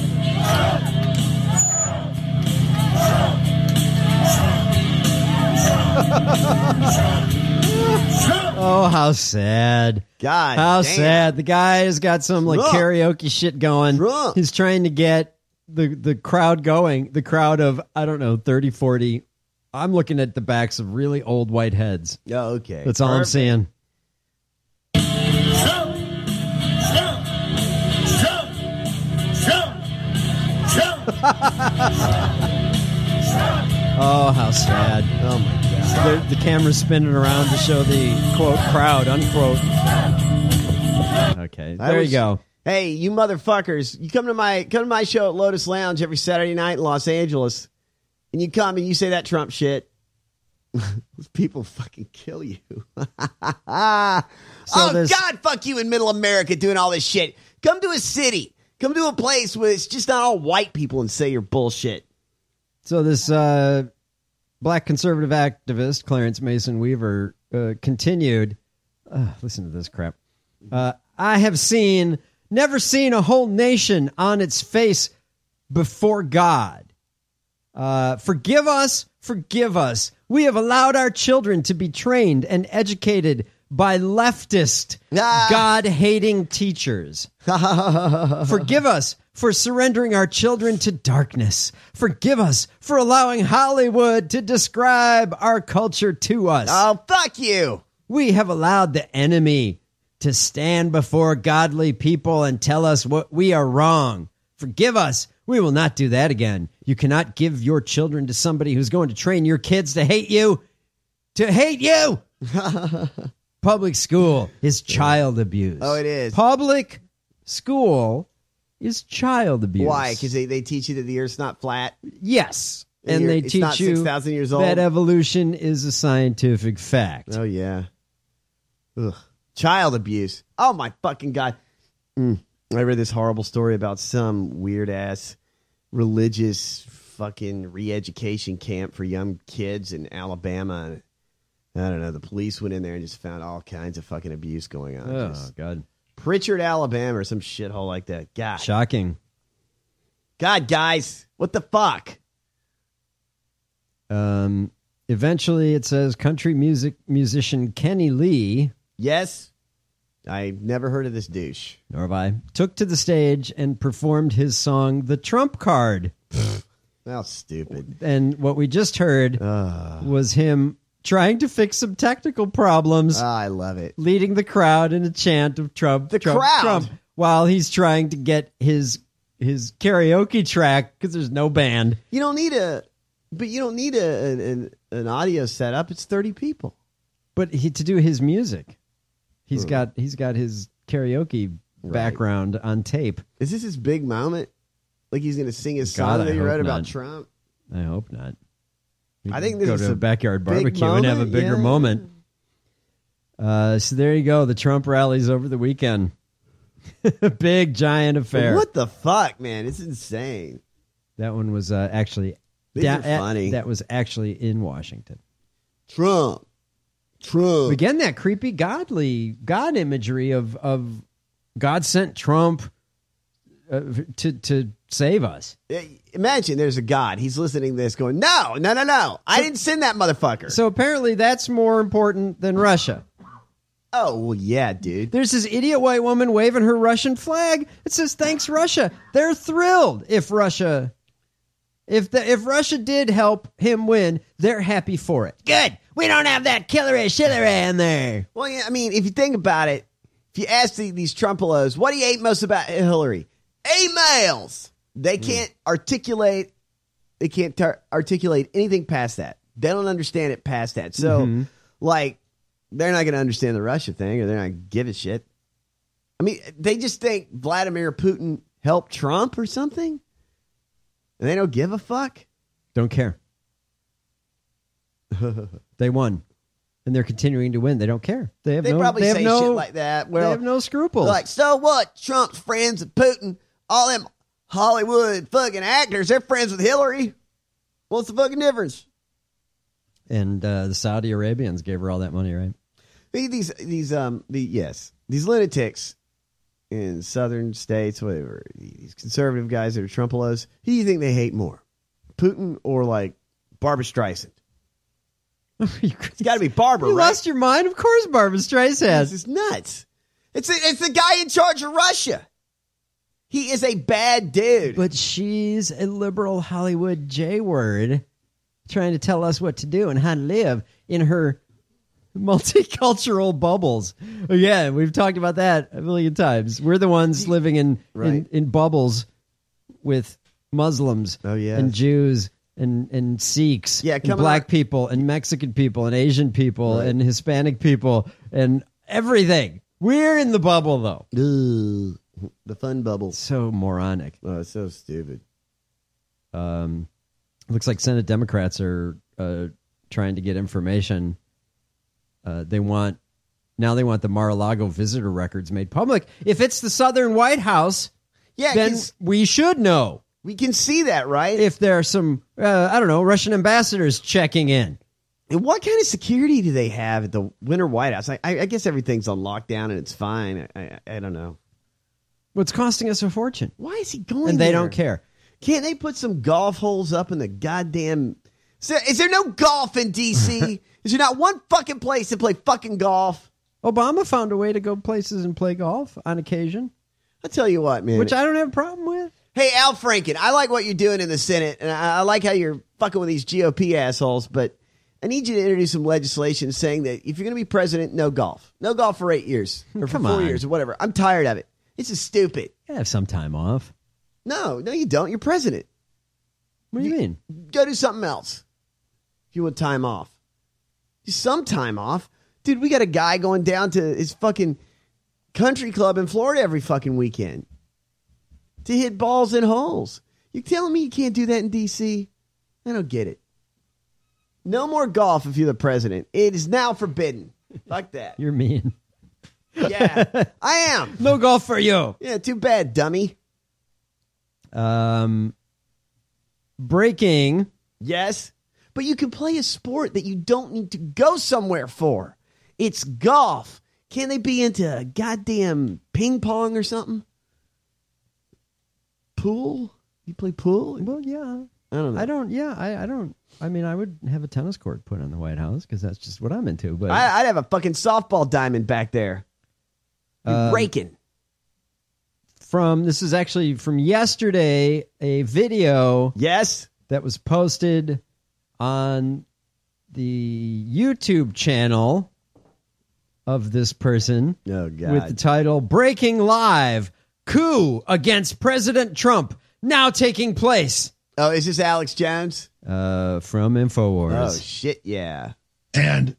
Oh, how sad. God How damn. sad. The guy has got some like Trump. karaoke shit going. Trump. He's trying to get the, the crowd going. The crowd of, I don't know, thirty, forty. I'm looking at the backs of really old white heads. Oh, okay. That's all I'm Perfect. seeing. Trump! Trump! Trump! Trump! Trump! Oh, how sad. Oh, my God. The, the camera's spinning around to show the, quote, crowd, unquote. Okay, I there was- you go. Hey, you motherfuckers! You come to my come to my show at Lotus Lounge every Saturday night in Los Angeles, and you come and you say that Trump shit. Those people fucking kill you. oh, this- God, fuck you in middle America doing all this shit. Come to a city. Come to a place where it's just not all white people and say you're bullshit. So this uh, black conservative activist, Clarence Mason Weaver, uh, continued. Uh, listen to this crap. Uh, I have seen, never seen a whole nation on its face before God. Uh, forgive us, forgive us. We have allowed our children to be trained and educated by leftist, Ah. God-hating teachers. Forgive us for surrendering our children to darkness. Forgive us for allowing Hollywood to describe our culture to us. Oh, fuck you. We have allowed the enemy to stand before godly people and tell us what we are wrong. Forgive us. We will not do that again. You cannot give your children to somebody who's going to train your kids to hate you. To hate you. Public school is child abuse. Oh, it is. Public school is child abuse. Why? Because they, they teach you that the Earth's not flat? Yes. And And you're- they it's teach not you six thousand years old? that evolution is a scientific fact. Oh, yeah. Ugh. Child abuse. Oh, my fucking God. Mm. I read this horrible story about some weird-ass religious fucking re-education camp for young kids in Alabama. I don't know. The police went in there and just found all kinds of fucking abuse going on. Oh, Just God. Pritchard, Alabama, or some shithole like that. God. Shocking. God, guys. What the fuck? Um, eventually, it says country music musician Kenny Lee. Yes. I never heard of this douche. Nor have I. Took to the stage and performed his song, The Trump Card. How stupid. And what we just heard uh. was him trying to fix some technical problems. Oh, I love it. Leading the crowd in a chant of Trump, The Trump, crowd? Trump, while he's trying to get his his karaoke track because there's no band. You don't need a, but you don't need a an, an, an audio setup. It's thirty people. But he to do his music, he's Hmm. got he's got his karaoke Right. background on tape. Is this his big moment? Like he's going to sing his God, song I that he hope wrote about not. Trump? I hope not. We I can think this go is to a a backyard big barbecue and have a moment, bigger yeah. moment. Uh, so there you go. The Trump rallies over the weekend. Big giant affair. What the fuck, man? It's insane. That one was uh, actually These da- are funny. That was actually in Washington. Trump. Trump. Again, that creepy godly God imagery of of God sent Trump uh, to to save us. Imagine there's a God. He's listening to this going, no, no, no, no. I didn't send that motherfucker. So apparently that's more important than Russia. Oh, well, yeah, dude. There's this idiot white woman waving her Russian flag. It says, thanks, Russia. They're thrilled if Russia, if the, if Russia did help him win, they're happy for it. Good. We don't have that killery shillery in there. Well, yeah, I mean, if you think about it, if you ask the, these Trumpelos, what do you hate most about Hillary? Emails. They can't articulate. They can't tar- articulate anything past that. They don't understand it past that. So, Mhm. like, they're not going to understand the Russia thing, or they're not going to give a shit. I mean, they just think Vladimir Putin helped Trump or something, and they don't give a fuck. Don't care. They won, and they're continuing to win. They don't care. They have They no. probably they have say no, shit like that. Well, they have no scruples. Like, so what? Trump's friends with Putin. All them Hollywood fucking actors, they're friends with Hillary. What's the fucking difference? and uh, the Saudi Arabians gave her all that money, right? These, these, um, the yes, these lunatics in southern states, whatever, these conservative guys that are Trumpelos, who do you think they hate more, Putin or like Barbara Streisand? It's got to be Barbara. You right? lost your mind? Of course, Barbara Streisand. This is nuts. It's a, it's the guy in charge of Russia. He is a bad dude. But she's a liberal Hollywood J-word trying to tell us what to do and how to live in her multicultural bubbles. Yeah, we've talked about that a million times. We're the ones living in, Right. in, in bubbles with Muslims Oh, yeah. and Jews and, and Sikhs Yeah, and coming black out- people and Mexican people and Asian people Right. and Hispanic people and everything. We're in the bubble, though. Ugh, the fun bubble. So moronic. Oh, it's so stupid. Um, looks like Senate Democrats are uh, trying to get information. Uh, they want now they want the Mar-a-Lago visitor records made public. If it's the Southern White House, yeah, then we should know. We can see that, right? If there are some, uh, I don't know, Russian ambassadors checking in. And what kind of security do they have at the Winter White House? I, I guess everything's on lockdown and it's fine. I, I, I don't know. What's costing us a fortune? Why is he going And they there? don't care. Can't they put some golf holes up in the goddamn... Is there, is there no golf in D C? Is there not one fucking place to play fucking golf? Obama found a way to go places and play golf on occasion. I'll tell you what, man. Which I don't have a problem with. Hey, Al Franken, I like what you're doing in the Senate, and I, I like how you're fucking with these G O P assholes, but I need you to introduce some legislation saying that if you're going to be president, no golf. No golf for eight years, or for Come four on. years, or whatever. I'm tired of it. This is stupid. You have some time off. No, no, you don't. You're president. What do you, you mean? Go do something else if you want time off. Just some time off. Dude, we got a guy going down to his fucking country club in Florida every fucking weekend to hit balls in holes. You're telling me you can't do that in D C? I don't get it. No more golf if you're the president. It is now forbidden. Like that. You're mean. Yeah, I am. No golf for you. Yeah, too bad, dummy. Um, breaking. Yes, but you can play a sport that you don't need to go somewhere for. It's golf. Can they be into goddamn ping pong or something? Pool? You play pool? Well, yeah. I don't know. I don't, yeah, I, I don't. I mean, I would have a tennis court put on the White House because that's just what I'm into. But I, I'd have a fucking softball diamond back there. You're Um, raking. From, this is actually from yesterday, a video. Yes. That was posted on the YouTube channel of this person. Oh, God. With the title, Breaking Live, Coup Against President Trump Now Taking Place. Oh, is this Alex Jones? Uh, from InfoWars. Oh, shit, yeah. And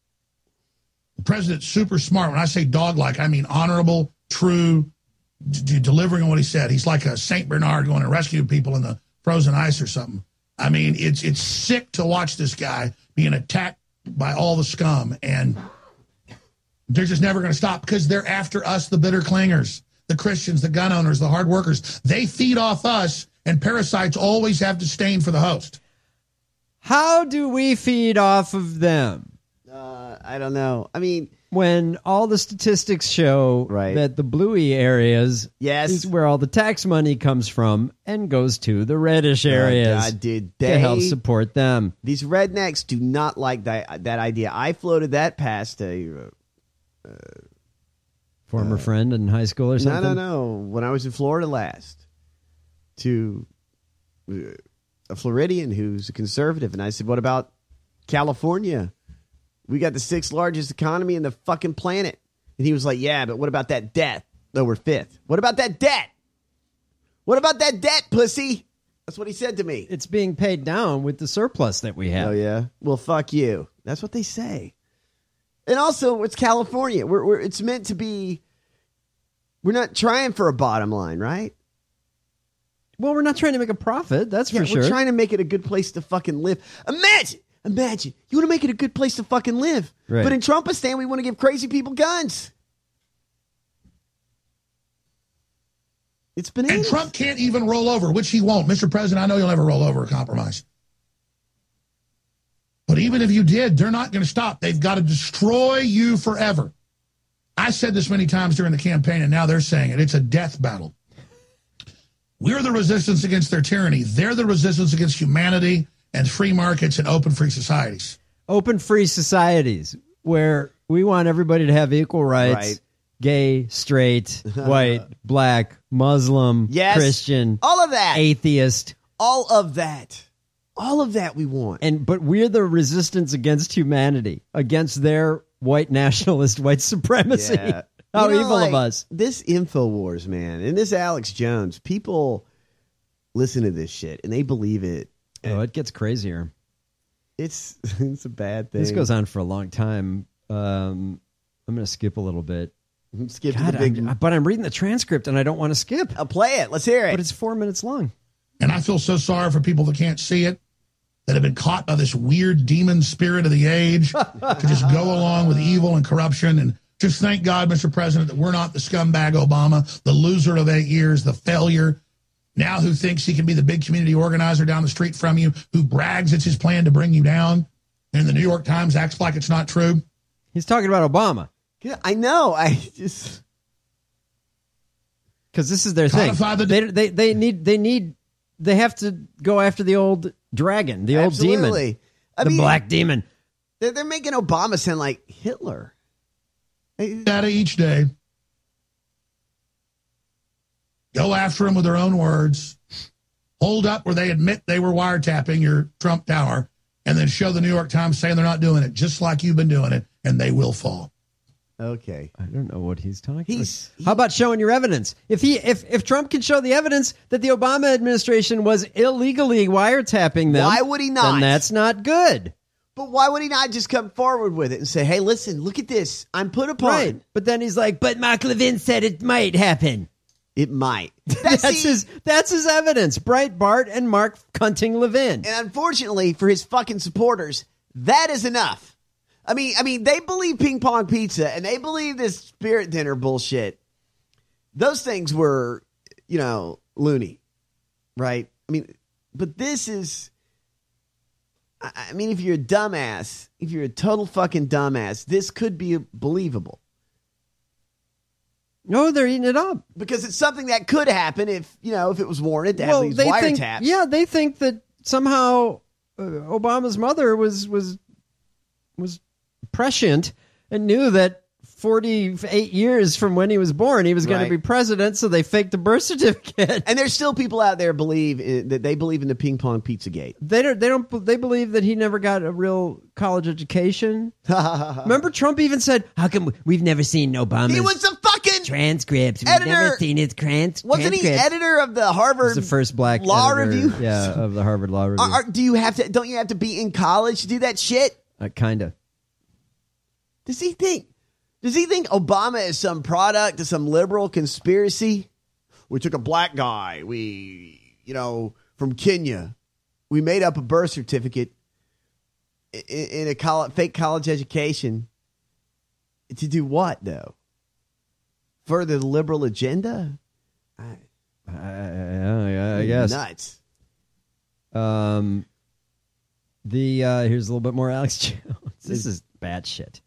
the president's super smart. When I say dog-like, I mean honorable, true, d- d- delivering on what he said. He's like a Saint Bernard going to rescue people in the frozen ice or something. I mean, it's it's sick to watch this guy being attacked by all the scum, and they're just never going to stop because they're after us, the bitter clingers, the Christians, the gun owners, the hard workers. They feed off us, and parasites always have disdain for the host. How do we feed off of them? Uh, I don't know. I mean, when all the statistics show right. that the bluey areas yes. is where all the tax money comes from and goes to the reddish areas oh, God, dude, they, to help support them. These rednecks do not like that, that idea. I floated that past a uh, former uh, friend in high school or something. No, no, no. When I was in Florida last, to a Floridian who's a conservative, and I said, "What about California? We got the sixth largest economy in the fucking planet." And he was like, "Yeah, but what about that debt? No, we're fifth. What about that debt? What about that debt, pussy?" That's what he said to me. It's being paid down with the surplus that we have. Oh, yeah? Well, fuck you. That's what they say. And also, it's California. We're, we're it's meant to be, we're not trying for a bottom line, right? Well, we're not trying to make a profit, that's yeah, for sure. We're trying to make it a good place to fucking live. Imagine, imagine, you want to make it a good place to fucking live. Right. But in Trumpistan, we want to give crazy people guns. It's bananas. And Trump can't even roll over, which he won't. Mister President, I know you'll never roll over or compromise. But even if you did, they're not going to stop. They've got to destroy you forever. I said this many times during the campaign, and now they're saying it. It's a death battle. We're the resistance against their tyranny. They're the resistance against humanity and free markets and open free societies. Open free societies where we want everybody to have equal rights. Right. Gay, straight, white, black, Muslim, yes, Christian, all of that, atheist, all of that, all of that we want. And but we're the resistance against humanity, against their white nationalist, white supremacy. Yeah. How you know, evil like, of us! This InfoWars, man, and this Alex Jones, people listen to this shit and they believe it. Oh, it gets crazier. It's it's a bad thing. This goes on for a long time. Um, I'm going to skip a little bit. Skip God, to the big, I'm, but I'm reading the transcript and I don't want to skip. I'll play it. Let's hear it. But it's four minutes long. And I feel so sorry for people that can't see it. that have been caught by this weird demon spirit of the age to just go along with evil and corruption. And just thank God, Mister President, that we're not the scumbag Obama, the loser of eight years, the failure, now who thinks he can be the big community organizer down the street from you, who brags it's his plan to bring you down, and the New York Times acts like it's not true. He's talking about Obama. Yeah, I know. I just... Because this is their thing. The they, they, they need... They need... They have to go after the old dragon, the old Absolutely. demon, I the mean, black demon. They're, they're making Obama sound like Hitler. Data each day. Go after him with their own words. Hold up where they admit they were wiretapping your Trump Tower, and then show the New York Times saying they're not doing it, just like you've been doing it, and they will fall. Okay. I don't know what he's talking he's, about. How about showing your evidence? If he, if, if Trump can show the evidence that the Obama administration was illegally wiretapping them, why would he not? Then that's not good. But why would he not just come forward with it and say, hey, listen, look at this. I'm put upon. Right. But then he's like, but Mark Levin said it might happen. It might. That's, that's his That's his evidence. Breitbart and Mark Cunting Levin. And unfortunately for his fucking supporters, that is enough. I mean, I mean, they believe ping pong pizza and they believe this spirit dinner bullshit. Those things were, you know, loony, right? I mean, but this is, I mean, if you're a dumbass, if you're a total fucking dumbass, this could be believable. No, they're eating it up. Because it's something that could happen if, you know, if it was warranted to have well, these they wiretaps. think, yeah, they think that somehow uh, Obama's mother was was was prescient and knew that forty-eight years from when he was born, he was going Right. to be president, so they faked the birth certificate. And there's still people out there believe in, that they believe in the ping pong pizza gate. They don't. They don't. They believe that he never got a real college education. Remember, Trump even said, "How come we've never seen Obama's He was the fucking transcripts? We've editor. never seen his trans- Wasn't he transcripts." editor of the Harvard He's the first black Law editor, Review? yeah, of the Harvard Law Review. Are, are, do you have to? Don't you have to be in college to do that shit? Uh, kind of. Does he think? Does he think Obama is some product of some liberal conspiracy? We took a black guy, we, you know, from Kenya. We made up a birth certificate in, in a college, fake college education. To do what, though? Further the liberal agenda? I, I, I guess. Nuts. Um, the uh, here's a little bit more Alex Jones. This is bad shit.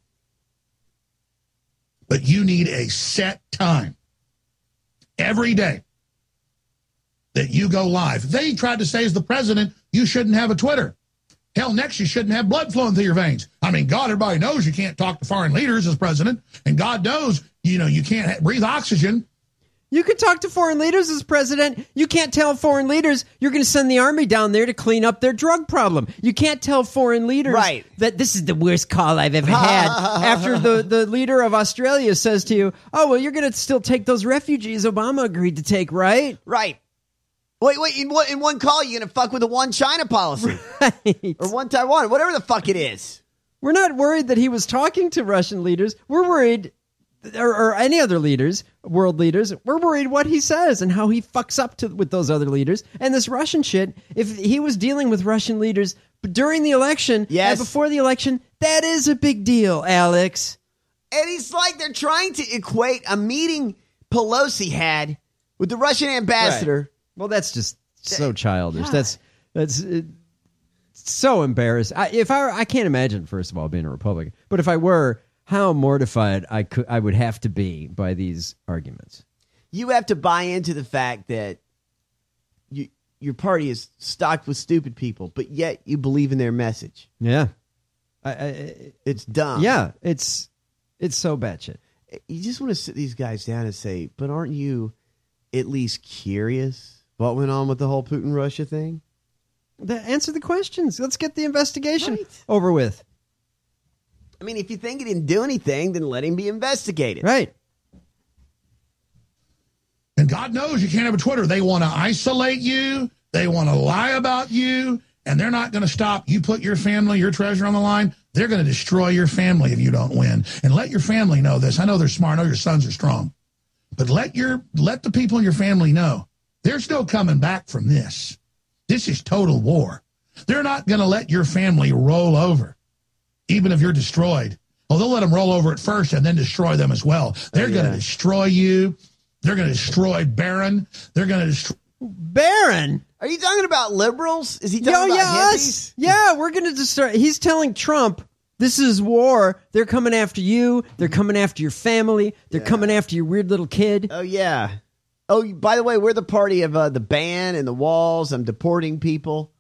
But you need a set time every day that you go live. They tried to say, as the president, you shouldn't have a Twitter. Hell, next, you shouldn't have blood flowing through your veins. I mean, God, everybody knows you can't talk to foreign leaders as president. And God knows, you know, you can't ha- breathe oxygen. You can talk to foreign leaders as president. You can't tell foreign leaders you're going to send the army down there to clean up their drug problem. You can't tell foreign leaders right. that this is the worst call I've ever had after the, the leader of Australia says to you, oh, well, you're going to still take those refugees Obama agreed to take, right? Right. Wait, wait, in one, in one call, you're going to fuck with the one China policy. Right. Or one Taiwan, whatever the fuck it is. We're not worried that he was talking to Russian leaders. We're worried... Or, or any other leaders, world leaders, we're worried what he says and how he fucks up to, with those other leaders. And this Russian shit, if he was dealing with Russian leaders during the election yes. and before the election, that is a big deal, Alex. And it's like they're trying to equate a meeting Pelosi had with the Russian ambassador. Right. Well, that's just so childish. God. That's that's it, so embarrassing. I, if I, were, I can't imagine, first of all, being a Republican. But if I were... how mortified I could, I would have to be by these arguments. You have to buy into the fact that you, your party is stocked with stupid people, but yet you believe in their message. Yeah, I, I, it's dumb. Yeah, it's it's so batshit. You just want to sit these guys down and say, "But aren't you at least curious what went on with the whole Putin Russia thing?" The, answer the questions. Let's get the investigation right. over with. I mean, if you think he didn't do anything, then let him be investigated. Right. And God knows you can't have a Twitter. They want to isolate you. They want to lie about you. And they're not going to stop. You put your family, your treasure on the line. They're going to destroy your family if you don't win. And let your family know this. I know they're smart. I know your sons are strong. But let your let the people in your family know there's no coming back from this. This is total war. They're not going to let your family roll over, even if you're destroyed. Well, they'll let them roll over at first and then destroy them as well. They're yeah. going to destroy you. They're going to destroy Barron. They're going to destroy... Barron? Are you talking about liberals? Is he talking Yo, about yeah, hippies? us. Yeah, we're going to destroy... He's telling Trump, this is war. They're coming after you. They're coming after your family. They're yeah. coming after your weird little kid. Oh, yeah. Oh, by the way, we're the party of uh, the ban and the walls. I'm deporting people.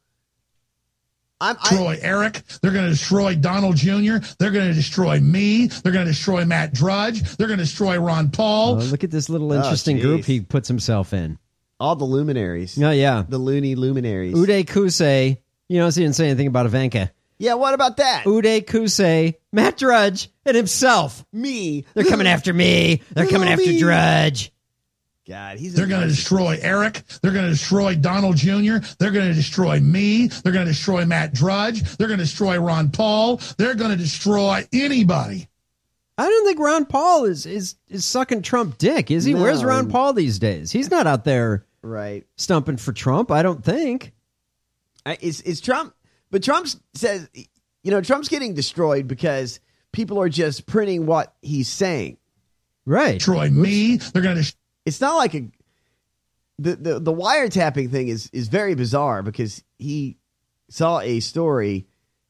I'm, destroy I, Eric. They're going to destroy Donald Junior They're going to destroy me. They're going to destroy Matt Drudge. They're going to destroy Ron Paul. Oh, look at this little interesting oh, group he puts himself in. All the luminaries. Oh, yeah. The loony luminaries. Uday Kuse. You know, he didn't say anything about Ivanka. Yeah, what about that? Uday Kuse, Matt Drudge, and himself. Me. They're coming after me. They're coming after me. Drudge. God, he's They're going to destroy Eric. They're going to destroy Donald Junior They're going to destroy me. They're going to destroy Matt Drudge. They're going to destroy Ron Paul. They're going to destroy anybody. I don't think Ron Paul is is, is sucking Trump dick, is he? No. Where's Ron Paul these days? He's not out there right stumping for Trump, I don't think. I, is, is Trump... But Trump says, you know, Trump's getting destroyed because people are just printing what he's saying. Right. Destroy me. They're going to... It's not like a the, the the wiretapping thing is is very bizarre because he saw a story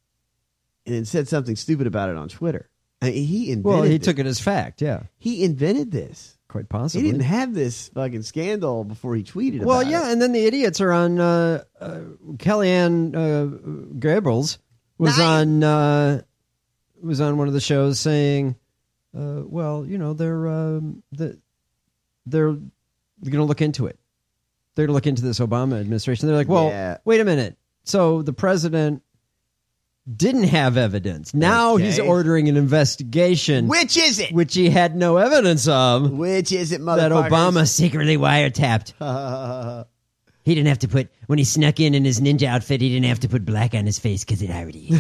and then said something stupid about it on Twitter. I mean, he invented. Well, he this. took it as fact. Yeah, he invented this. Quite possibly. He didn't have this fucking scandal before he tweeted. Well, about yeah, it. and then the idiots are on. Uh, uh, Kellyanne uh, Gables was nice. on uh, was on one of the shows saying, uh, "Well, you know, they're um, the." They're going to look into it. They're going to look into this Obama administration. They're like, well, yeah. wait a minute. So the president didn't have evidence. Now okay. he's ordering an investigation. Which is it? Which he had no evidence of. Which is it, motherfuckers? That Obama secretly wiretapped. He didn't have to put, when he snuck in in his ninja outfit, he didn't have to put black on his face because it already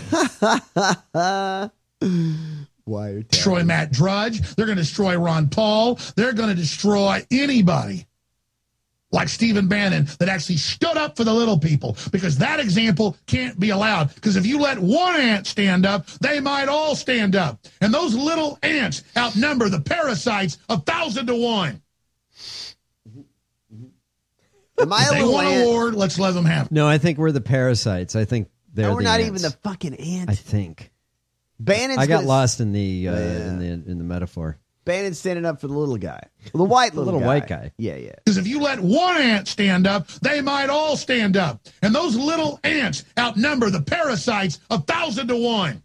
is. Wiretap. Destroy Matt Drudge. They're going to destroy Ron Paul. They're going to destroy anybody like Stephen Bannon that actually stood up for the little people, because that example can't be allowed. Because if you let one ant stand up, they might all stand up. And those little ants outnumber the parasites a thousand to one. Am I if they want an award, let's let them have it. No, I think we're the parasites. I think they're no, we're the not ants. even the fucking ants. I think. Bannon's I got gonna... lost in the, uh, yeah. in the in the metaphor. Bannon's standing up for the little guy, the white little, the little guy. white guy. Yeah, yeah. Because if you let one ant stand up, they might all stand up, and those little ants outnumber the parasites a thousand to one.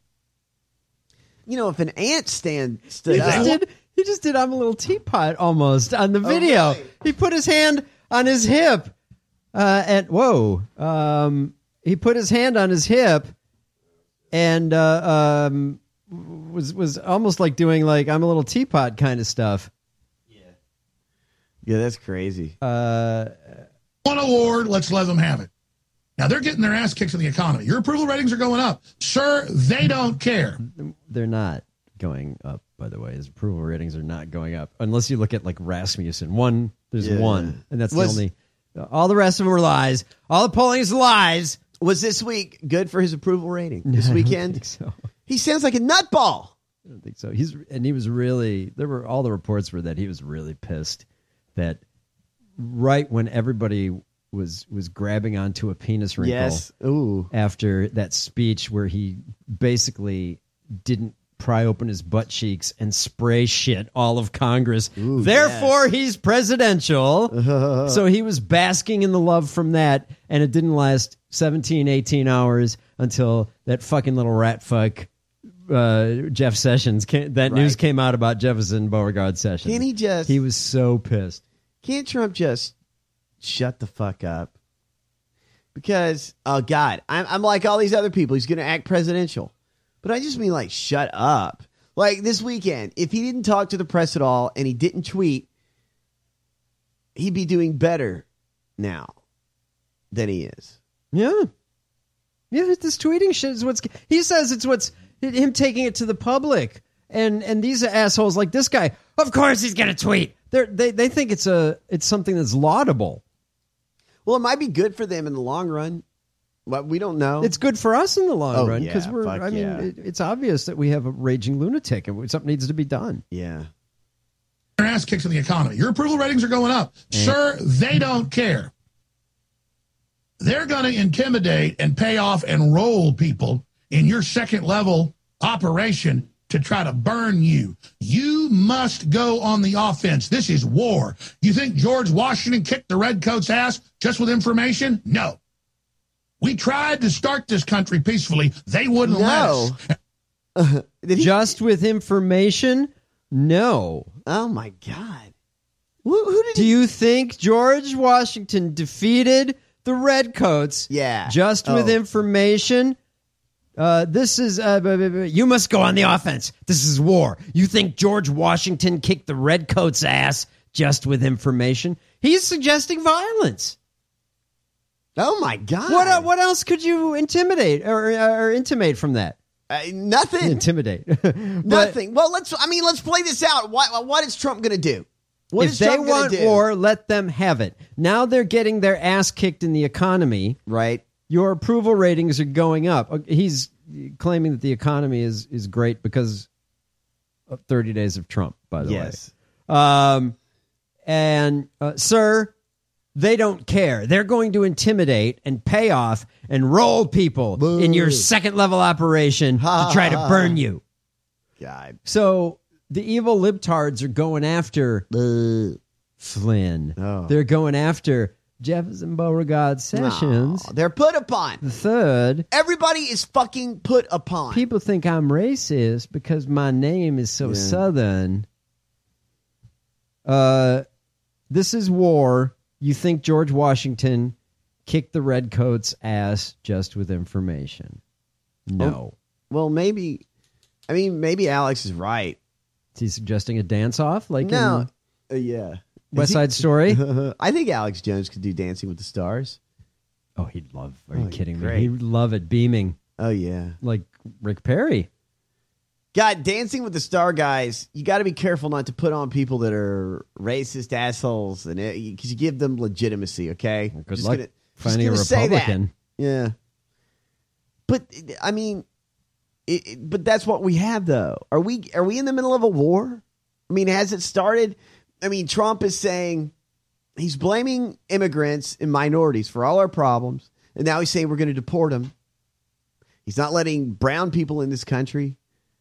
You know, if an ant stand stood he up, just did, he just did. I'm a little teapot almost on the video. Oh, really? He put his hand on his hip, uh, and whoa, um, he put his hand on his hip. And uh, um, was was almost like doing like I'm a little teapot kind of stuff. Yeah, yeah, that's crazy. Uh, One award, let's let them have it. Now they're getting their ass kicked in the economy. Your approval ratings are going up, sir. They don't care. They're not going up, by the way. His approval ratings are not going up unless you look at like Rasmussen. One, there's yeah. one, and that's was, the only. All the rest of them are lies. All the polling is lies. Was this week good for his approval rating? This no, weekend? I don't think so. He sounds like a nutball. I don't think so. He's and he was really there were all the reports were that he was really pissed that right when everybody was was grabbing onto a penis wrinkle yes. Ooh. after that speech where he basically didn't pry open his butt cheeks and spray shit all of Congress. Ooh, Therefore, yes. he's presidential. So he was basking in the love from that, and it didn't last seventeen, eighteen hours until that fucking little rat fuck uh, Jeff Sessions, came, that right. news came out about Jefferson Beauregard Sessions. Can't he just... He was so pissed. Can't Trump just shut the fuck up? Because, oh God, I'm, I'm like all these other people. He's going to act presidential. But I just mean, like, shut up. Like, this weekend, if he didn't talk to the press at all and he didn't tweet, he'd be doing better now than he is. Yeah. Yeah, this tweeting shit is what's... He says it's what's... Him taking it to the public. And and these assholes like this guy, of course he's going to tweet. They're, they they think it's a it's something that's laudable. Well, it might be good for them in the long run. But we don't know. It's good for us in the long Oh, run because yeah, we're. fuck I mean, yeah. it, it's obvious that we have a raging lunatic and something needs to be done. Yeah. Their ass kicks in the economy. Your approval ratings are going up. Mm. Sir, they don't care. They're going to intimidate and pay off and roll people in your second level operation to try to burn you. You must go on the offense. This is war. You think George Washington kicked the redcoats' ass just with information? No. We tried to start this country peacefully. They wouldn't No. let us. Just with information? No. Oh, my God. Who, who did Do you think George Washington defeated the Redcoats Yeah. just with Oh. information? Uh, this is, uh, b- b- b- you must go on the offense. This is war. You think George Washington kicked the Redcoats' ass just with information? He's suggesting violence. Oh, my God. What uh, what else could you intimidate or, or intimate from that? Uh, nothing. Intimidate. But Nothing. Well, let's, I mean, let's play this out. What, what is Trump going to do? What if is they Trump gonna want do? war, let them have it. Now they're getting their ass kicked in the economy. Right. Your approval ratings are going up. Uh, He's claiming that the economy is, is great because of thirty days of Trump, by the Yes. way. Um, and, uh, sir, they don't care. They're going to intimidate and pay off and roll people Boo. in your second level operation Ha, to try to ha, burn ha. you. God. So the evil libtards are going after Flynn. Oh. They're going after Jefferson Beauregard Sessions, No, they're put upon. the third. Everybody is fucking put upon. People think I'm racist because my name is so Yeah. southern. Uh, this is war. You think George Washington kicked the Redcoats' ass just with information? No. Well, maybe. I mean, maybe Alex is right. Is he suggesting a dance-off like No. in Uh, yeah. West Is he- Side Story? I think Alex Jones could do Dancing with the Stars. Oh, he'd love. Are Oh, you kidding great. me? He'd love it beaming Oh, yeah. like Rick Perry. God, Dancing with the Star guys, you got to be careful not to put on people that are racist assholes, and because you give them legitimacy. Okay, Good Just luck gonna- just finding a gonna say that. Republican. Yeah, but I mean, it, it- but that's what we have, though. Are we? Are we in the middle of a war? I mean, has it started? I mean, Trump is saying he's blaming immigrants and minorities for all our problems, and now he's saying we're going to deport them. He's not letting brown people in this country.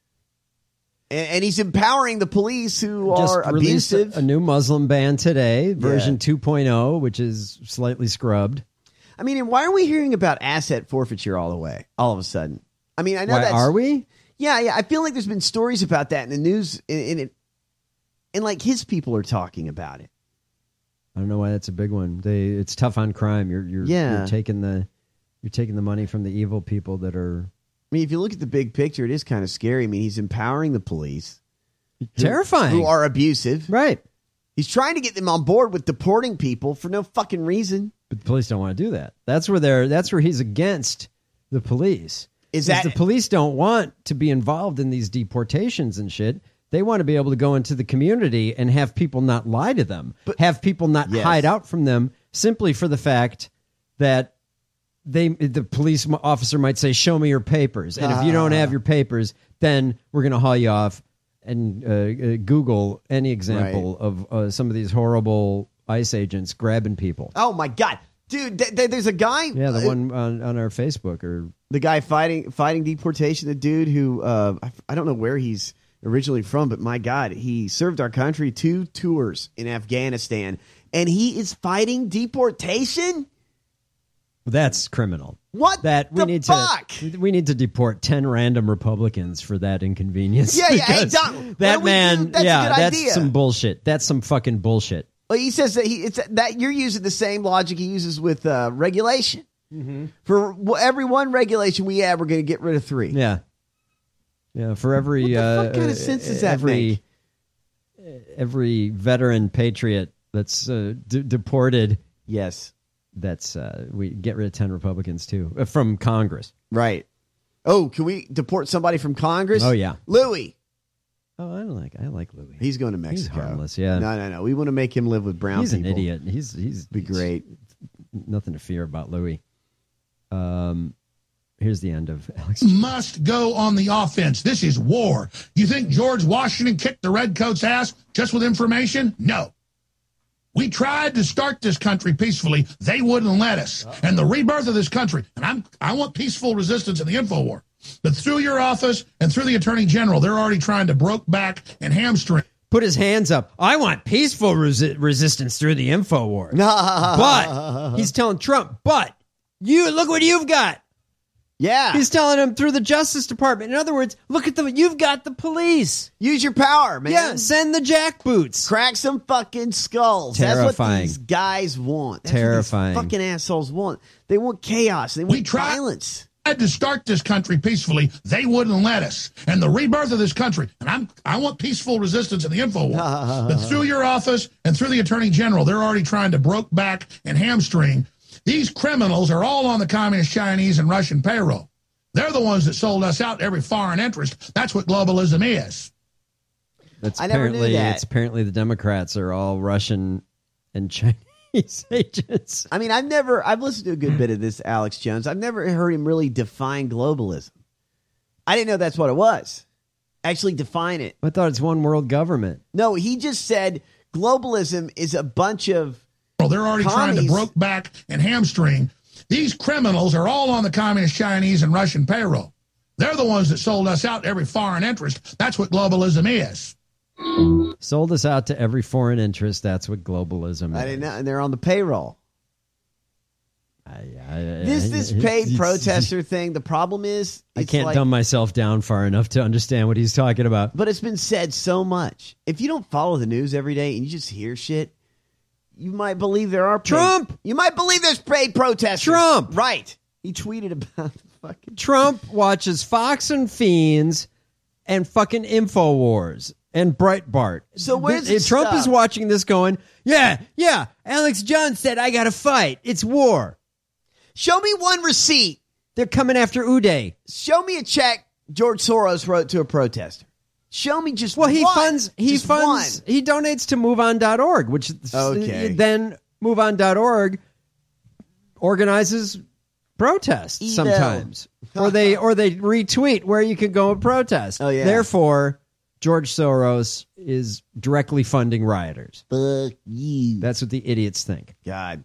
And, and he's empowering the police who Just are released a- abusive. A new Muslim ban today, version Yeah. two point oh, which is slightly scrubbed. I mean, and why are we hearing about asset forfeiture all the way, all of a sudden? I mean, I know Why that's... are we? Yeah, yeah. I feel like there's been stories about that in the news, and it, and like his people are talking about it. I don't know why that's a big one. They it's tough on crime. You're you're, Yeah. you're taking the you're taking the money from the evil people that are I mean, if you look at the big picture, it is kind of scary. I mean, he's empowering the police. who- terrifying. Who are abusive. Right. He's trying to get them on board with deporting people for no fucking reason. But the police don't want to do that. That's where they're that's where he's against the police. Is that the police don't want to be involved in these deportations and shit. They want to be able to go into the community and have people not lie to them, have people not Yes. hide out from them simply for the fact that they the police officer might say, "Show me your papers," and if you don't have your papers, then we're going to haul you off. And uh, uh, Google any example of uh, some of these horrible ICE agents grabbing people. Oh my god, dude! Th- th- there's a guy. Yeah, the uh, one on, on our Facebook or the guy fighting fighting deportation. The dude who uh, I, I don't know where he's originally from, but my god, he served our country two tours in Afghanistan, and he is fighting deportation. that's criminal. What That we the need fuck? to we need to deport ten random Republicans for that inconvenience. Yeah, yeah. Hey, because Don, what that do we man. do? That's a yeah, good that's idea. some bullshit. That's some fucking bullshit. Well, he says that he it's that you're using the same logic he uses with uh, regulation. Mm-hmm. For w- every one regulation we add, we're going to get rid of three. Yeah, yeah. For every What the uh, fuck kind of uh, sense does that every make? every veteran patriot that's uh, d- deported. Yes, that's uh, we get rid of ten Republicans too uh, from Congress. Right. Oh, can we deport somebody from Congress? Oh yeah, Louis. Oh, I don't like. I like Louis. He's going to Mexico. He's harmless. Yeah. No, no, no. We want to make him live with brown He's people. an idiot. He's he's be great. Nothing to fear about Louis. Um, here's the end of Alex. Must go on the offense. This is war. You think George Washington kicked the redcoats' ass just with information? No. We tried to start this country peacefully. They wouldn't let us. And the rebirth of this country, and I'm, I want peaceful resistance in the InfoWar. But through your office and through the Attorney General, they're already trying to broke back and hamstring. Put his hands up. I want peaceful resi- resistance through the InfoWar. But he's telling Trump, but you look what you've got. Yeah. He's telling him through the Justice Department. In other words, look at the, you've got the police. Use your power, man. Yeah, send the jackboots. Crack some fucking skulls. Terrifying. That's what these guys want. That's Terrifying. What these fucking assholes want. They want chaos. They want we tried, violence. Tried to start this country peacefully. They wouldn't let us. And the rebirth of this country, and I'm, I want peaceful resistance in the InfoWar. But through your office and through the Attorney General, they're already trying to broke back and hamstring. These criminals are all on the Communist Chinese and Russian payroll. They're the ones that sold us out to every foreign interest. That's what globalism is. That's I never apparently knew that. It's apparently the Democrats are all Russian and Chinese agents. I mean, I've never, I've listened to a good bit of this Alex Jones. I've never heard him really define globalism. I didn't know that's what it was. Actually define it. I thought it's one world government. No, he just said globalism is a bunch of Well, they're already commies. trying to broke back and hamstring. These criminals are all on the Communist Chinese and Russian payroll. They're the ones that sold us out to every foreign interest. That's what globalism is. Sold us out to every foreign interest. That's what globalism I is. didn't know, and they're on the payroll. I, I, This this paid protester thing. The problem is, I it's can't like, dumb myself down far enough to understand what he's talking about. But it's been said so much. If you don't follow the news every day and you just hear shit, you might believe there are paid, Trump. You might believe there's paid protesters. Trump. Right. He tweeted about fucking Trump watches Fox and Fiends and fucking InfoWars and Breitbart. So where's This- the Trump stuff? is watching this going, yeah, yeah, Alex Jones said I got to fight. It's war. Show me one receipt. They're coming after Uday. Show me a check George Soros wrote to a protester. Show me just Well, he one. funds he Just funds one. he donates to move on dot org, which Okay. then move on dot org organizes protests Evil. sometimes. or they or they retweet where you can go and protest. Oh, yeah. Therefore, George Soros is directly funding rioters. Fuck you. That's what the idiots think. God.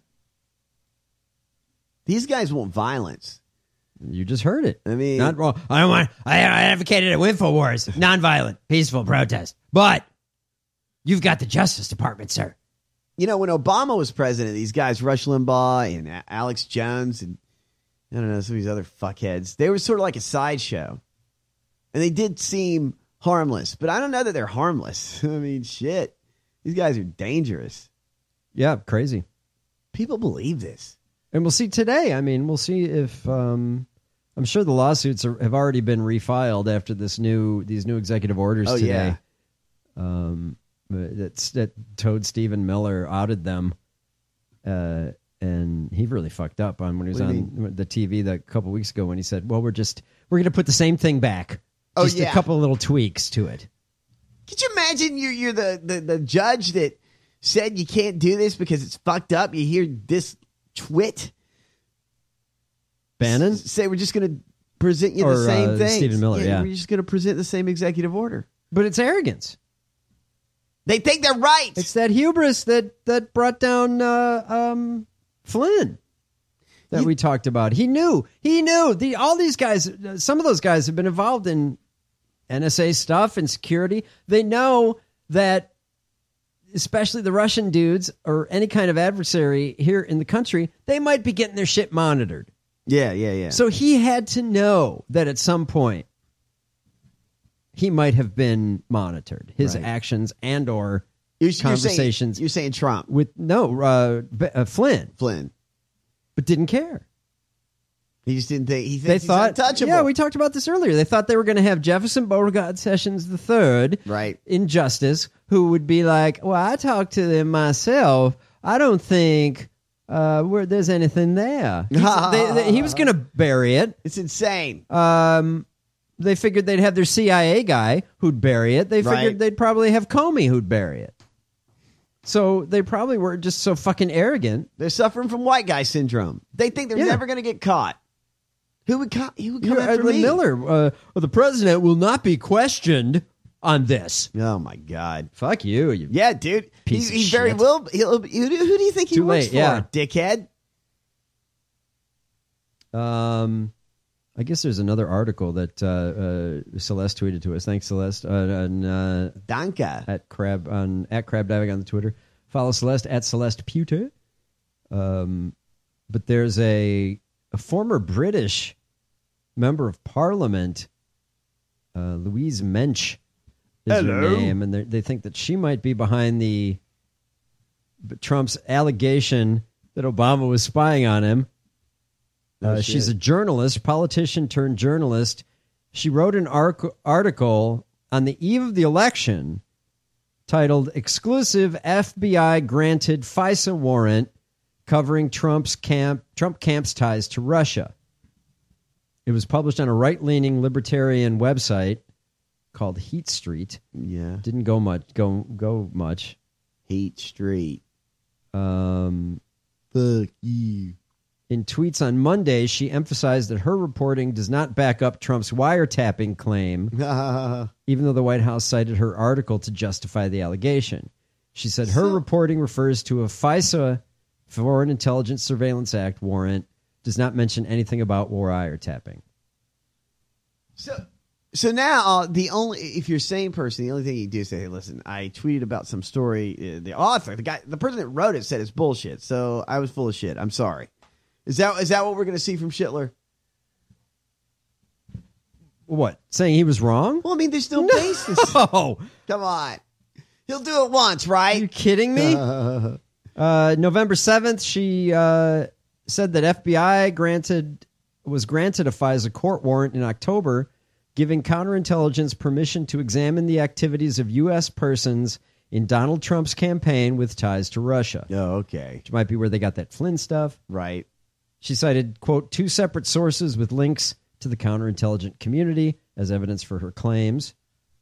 These guys want violence. You just heard it. I mean, Not wrong. I don't want. I, I advocated at InfoWars, nonviolent, peaceful protest. But you've got the Justice Department, sir. you know, when Obama was president, these guys, Rush Limbaugh and Alex Jones and I don't know, some of these other fuckheads, they were sort of like a sideshow. And they did seem harmless, but I don't know that they're harmless. I mean, shit. These guys are dangerous. Yeah, crazy. People believe this. And we'll see today. I mean, we'll see if um, I'm sure the lawsuits are, have already been refiled after this new these new executive orders Oh, today. yeah. Um, that's that Toad Stephen Miller outed them, uh, and he really fucked up on when he was What do you on the T V that a couple weeks ago when he said, "Well, we're just we're going to put the same thing back, Oh, just yeah. a couple of little tweaks to it." Could you imagine you're, you're the, the, the judge that said you can't do this because it's fucked up? You hear this twit Bannon S- say we're just going to present you Or, the same uh, thing. Stephen Miller, yeah. We're just going to present the same executive order. But it's arrogance. They think they're right. It's that hubris that that brought down uh, um, Flynn that we talked about. He knew. He knew. The all these guys, uh, some of those guys have been involved in N S A stuff and security. They know that, especially the Russian dudes or any kind of adversary here in the country, they might be getting their shit monitored. Yeah, yeah, yeah. So he had to know that at some point he might have been monitored, his Right. actions and or You're- you're saying- conversations. You're saying Trump. with no uh, B- uh, Flynn, Flynn. but didn't care. He just didn't think he thinks They he's thought, untouchable. yeah, we talked about this earlier. They thought they were going to have Jefferson Beauregard Sessions the third, right, in justice, who would be like, "Well, I talked to them myself. I don't think uh, where there's anything there." He's- they- they- he was going to bury it. It's insane. Um, they figured they'd have their C I A guy who'd bury it. They figured Right. they'd probably have Comey who'd bury it. So they probably were just so fucking arrogant. They're suffering from white guy syndrome. They think they're Yeah. never going to get caught. Who would come? Who would come You're after Edwin me? Miller. Uh, well, the president will not be questioned on this. Oh my God! Fuck you. you Yeah, dude. He, piece of he very shit. will. He'll, who, do- who do you think he Too works late, for? yeah. Dickhead. Um, I guess there's another article that uh, uh, Celeste tweeted to us. Thanks, Celeste. Uh, on, uh, Danka at crab on at crab diving on the Twitter. Follow Celeste at Celeste Puter. Um, but there's a a former British member of Parliament, uh, Louise Mensch, is her Hello. name, and they they think that she might be behind the Trump's allegation that Obama was spying on him. Oh, Uh, shit. she's a journalist, politician turned journalist. She wrote an arc- article on the eve of the election titled "Exclusive F B I Granted FISA Warrant Covering Trump's Camp Trump Camp's Ties to Russia." It was published on a right-leaning libertarian website called Heat Street. Yeah, didn't go much. Go go much. Heat Street. Um, fuck you. In tweets on Monday, she emphasized that her reporting does not back up Trump's wiretapping claim, even though the White House cited her article to justify the allegation. She said her reporting refers to a FISA, Foreign Intelligence Surveillance Act warrant, does not mention anything about wiretapping. So, so now uh, the only if you're a sane person, the only thing you do is say, "Hey, listen, I tweeted about some story. Uh, the author, the guy, the person that wrote it, said it's bullshit. So I was full of shit. I'm sorry." Is that is that what we're going to see from Schittler? What? Saying he was wrong? Well, I mean, there's no, basis. Oh, come on. He'll do it once, right? Are you kidding me? Uh, November seventh, she uh, said that F B I granted was granted a FISA court warrant in October, giving counterintelligence permission to examine the activities of U S persons in Donald Trump's campaign with ties to Russia. Oh, okay. Which might be where they got that Flynn stuff. Right. She cited, quote, two separate sources with links to the counterintelligence community as evidence for her claims.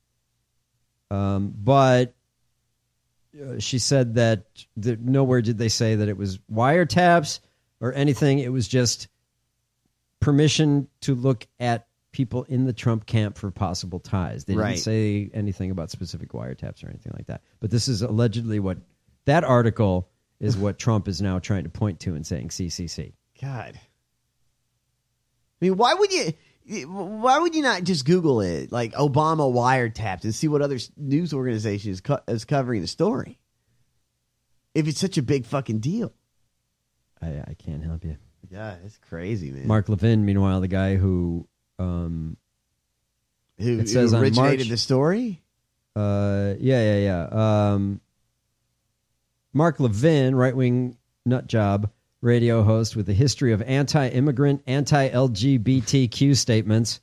Um, but uh, she said that the, nowhere did they say that it was wiretaps or anything. It was just permission to look at people in the Trump camp for possible ties. They Right. didn't say anything about specific wiretaps or anything like that. But this is allegedly what that article is what Trump is now trying to point to and saying C C C. God. I mean, why would you? Why would you not just Google it, like Obama wiretapped, and see what other news organization is, co- is covering the story? If it's such a big fucking deal, I, I can't help you. Yeah, it's crazy, man. Mark Levin, meanwhile, the guy who um, who, it says who on originated March- the story? Uh, yeah, yeah, yeah. Um, Mark Levin, right-wing nut job radio host with a history of anti-immigrant, anti-L G B T Q statements.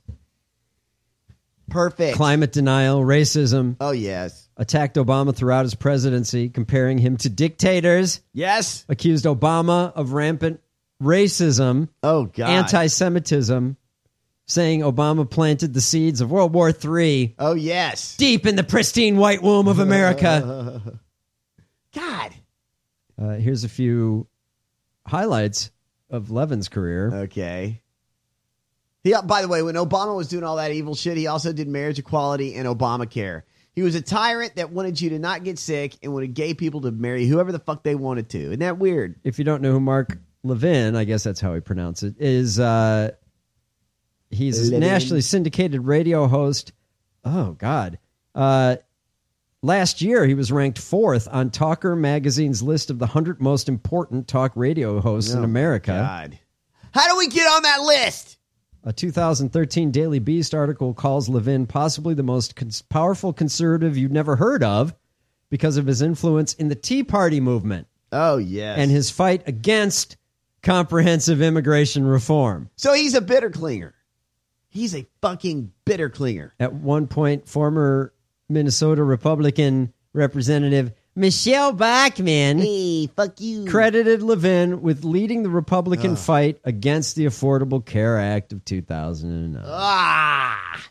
Perfect. Climate denial, racism. Oh, yes. Attacked Obama throughout his presidency, comparing him to dictators. Yes. Accused Obama of rampant racism. Oh, God. Anti-Semitism. Saying Obama planted the seeds of World War Three. Oh, yes. Deep in the pristine white womb of America. God. Uh, here's a few highlights of Levin's career. Okay. He, by the way, when Obama was doing all that evil shit, he also did marriage equality and Obamacare. He was a tyrant that wanted you to not get sick and wanted gay people to marry whoever the fuck they wanted to. Isn't that weird? If you don't know who Mark Levin, I guess that's how he pronounced it, is uh, he's a Levin. nationally syndicated radio host. Oh, God. Uh, last year, he was ranked fourth on Talker Magazine's list of the one hundred most important talk radio hosts Oh, in America. God. How do we get on that list? A two thousand thirteen Daily Beast article calls Levin possibly the most cons- powerful conservative you've never heard of because of his influence in the Tea Party movement. Oh, yes. And his fight against comprehensive immigration reform. So he's a bitter clinger. He's a fucking bitter clinger. At one point, former Minnesota Republican Representative Michelle Bachmann hey, fuck you. credited Levin with leading the Republican Ugh. fight against the Affordable Care Act of two thousand nine. Ah.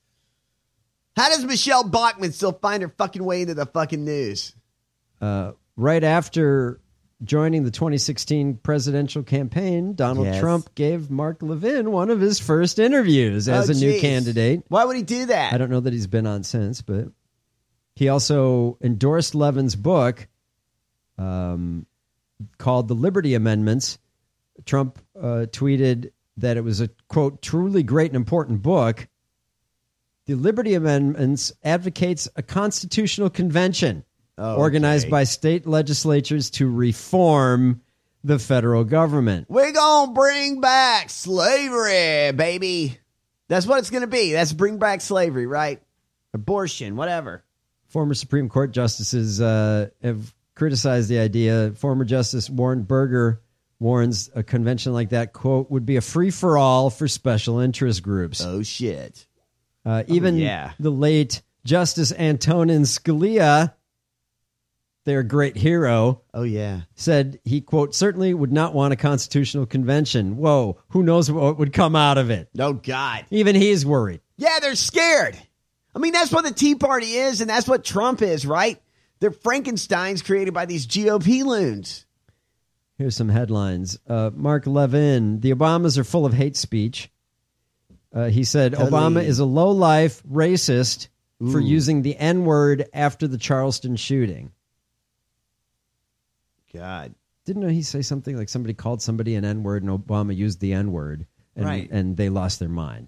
How does Michelle Bachmann still find her fucking way into the fucking news? Uh, right after joining the twenty sixteen presidential campaign, Donald Yes. Trump gave Mark Levin one of his first interviews as Oh, a new geez. candidate. Why would he do that? I don't know that he's been on since, but he also endorsed Levin's book um, called The Liberty Amendments. Trump uh, tweeted that it was a, quote, truly great and important book. The Liberty Amendments advocates a constitutional convention Oh, organized okay. by state legislatures to reform the federal government. We're going to bring back slavery, baby. That's what it's going to be. That's bring back slavery, right? Abortion, whatever. Former Supreme Court justices uh, have criticized the idea. Former Justice Warren Berger warns a convention like that, quote, would be a free-for-all for special interest groups. Oh, shit. Uh, even oh, yeah. the late Justice Antonin Scalia, their great hero, oh yeah, said he, quote, certainly would not want a constitutional convention. Whoa, who knows what would come out of it? Oh, God. Even he's worried. Yeah, they're scared. I mean, that's what the Tea Party is, and that's what Trump is, right? They're Frankensteins created by these G O P loons. Here's some headlines. Uh, Mark Levin, the Obamas are full of hate speech. Uh, he said Totally. Obama is a low-life racist for Ooh. using the N-word after the Charleston shooting. God. Didn't he say something like somebody called somebody an N-word and Obama used the N-word and, Right. and they lost their mind?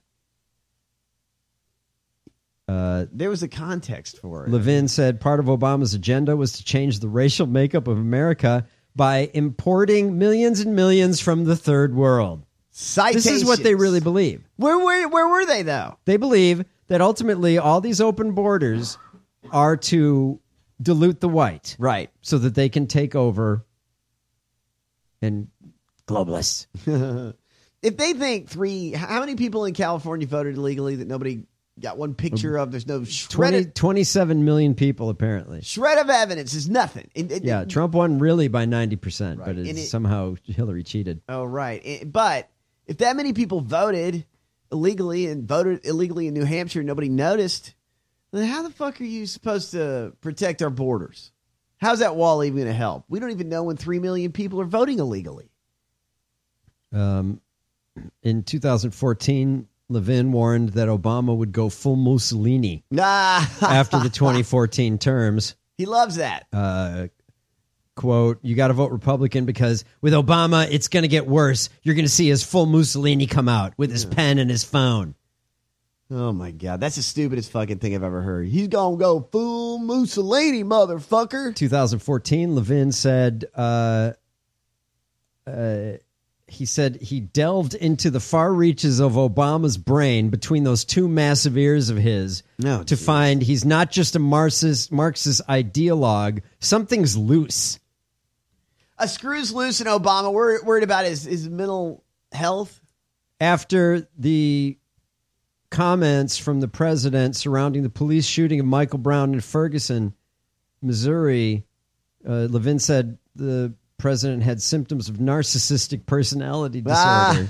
Uh, There was a context for it. Levin said part of Obama's agenda was to change the racial makeup of America by importing millions and millions from the third world. Citations. This is what they really believe. Where, where, where were they, though? They believe that ultimately all these open borders are to dilute the white. Right. So that they can take over and globalists. If they think three, how many people in California voted illegally that nobody got one picture of? There's no shred, twenty, of, twenty-seven million people, apparently. shred of evidence. Is nothing. It- it- Yeah, Trump won really by ninety percent, Right. but And it's it- somehow Hillary cheated. Oh, right. It- but if that many people voted illegally and voted illegally in New Hampshire and nobody noticed, then how the fuck are you supposed to protect our borders? How's that wall even going to help? We don't even know when three million people are voting illegally. Um, in two thousand fourteen, Levin warned that Obama would go full Mussolini Nah. after the twenty fourteen terms. He loves that. Uh, quote, you got to vote Republican because with Obama, it's going to get worse. You're going to see his full Mussolini come out with his pen and his phone. Oh, my God. That's the stupidest fucking thing I've ever heard. He's going to go full Mussolini, motherfucker. twenty fourteen, Levin said, uh, uh, he said he delved into the far reaches of Obama's brain between those two massive ears of his No, to geez. find he's not just a Marxist, Marxist ideologue. Something's loose. A screw's loose in Obama. We're worried about his, his mental health. After the comments from the president surrounding the police shooting of Michael Brown in Ferguson, Missouri, uh, Levin said the president had symptoms of narcissistic personality disorder,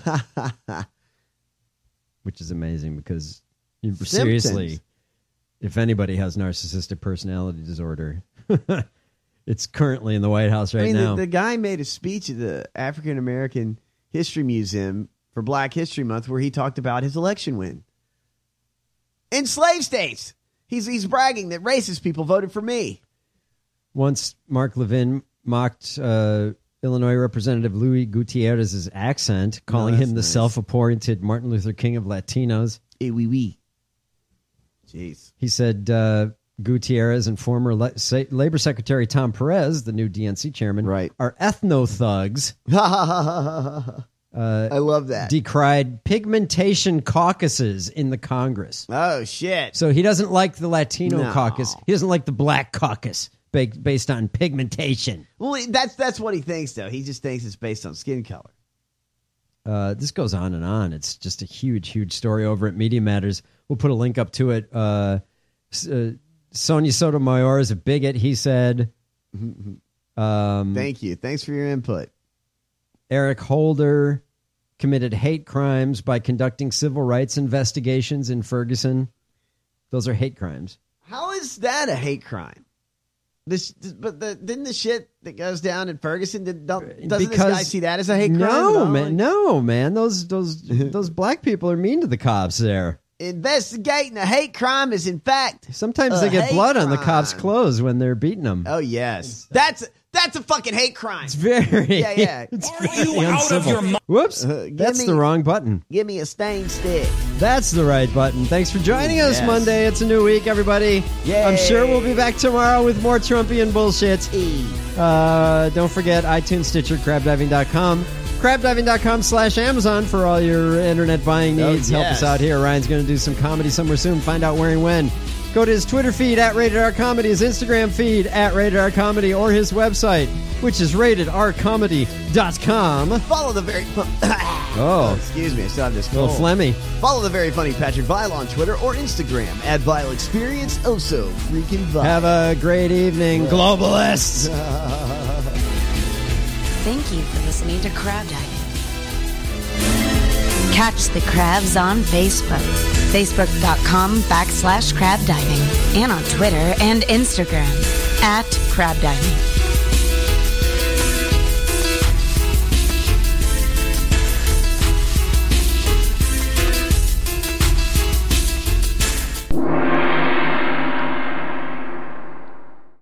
which is amazing because seriously, if anybody has narcissistic personality disorder, it's currently in the White House right I mean, now. the, the guy made a speech at the African American History Museum for Black History Month where he talked about his election win. In slave states, he's he's bragging that racist people voted for me. Once Mark Levin mocked uh, Illinois Representative Louis Gutierrez's accent, calling Oh, that's him the nice. self-appointed Martin Luther King of Latinos. Eh, oui, oui. Jeez. He said uh, Gutierrez and former La- Sa- Labor Secretary Tom Perez, the new D N C chairman, Right. are ethno-thugs. Uh, I love that. decried pigmentation caucuses in the Congress. Oh, shit. So he doesn't like the Latino No. caucus. He doesn't like the black caucus ba- based on pigmentation. Well, that's that's what he thinks, though. He just thinks it's based on skin color. Uh, this goes on and on. It's just a huge, huge story over at Media Matters. We'll put a link up to it. Uh, uh, Sonia Sotomayor is a bigot, he said. Um, Thank you. Thanks for your input. Eric Holder committed hate crimes by conducting civil rights investigations in Ferguson. Those are hate crimes. How is that a hate crime? This, but the didn't the shit that goes down in Ferguson did, don't, doesn't Because- this guy see that as a hate crime? No, at all? man. No, man. Those those those black people are mean to the cops there. Investigating a hate crime is in fact Sometimes a they get hate blood on the crime. cops' clothes when they're beating them. Oh yes, that's that's a fucking hate crime. It's very. Yeah, yeah. It's Are very you out of uncivil. your mind? Whoops. Uh, give That's me- the wrong button. Give me a stained stick. That's the right button. Thanks for joining us Yes. Monday. It's a new week, everybody. Yay. I'm sure we'll be back tomorrow with more Trumpian bullshit. Uh, don't forget iTunes, Stitcher, crab diving dot com. crab diving dot com slash Amazon for all your internet buying Oh, needs. Help yes. us out here. Ryan's going to do some comedy somewhere soon. Find out where and when. Go to his Twitter feed at Rated R Comedy, his Instagram feed at Rated R Comedy, or his website, which is rated r comedy dot com. Follow the very Oh, excuse me, I still have this little cold. phlegmy. Follow the very funny Patrick Vile on Twitter or Instagram at Vile Experience. Oh so freaking Vile. Have a great evening, globalists. Thank you for listening to Crab Diving. Catch the crabs on Facebook, facebook.com backslash crab diving, and on Twitter and Instagram at crab diving.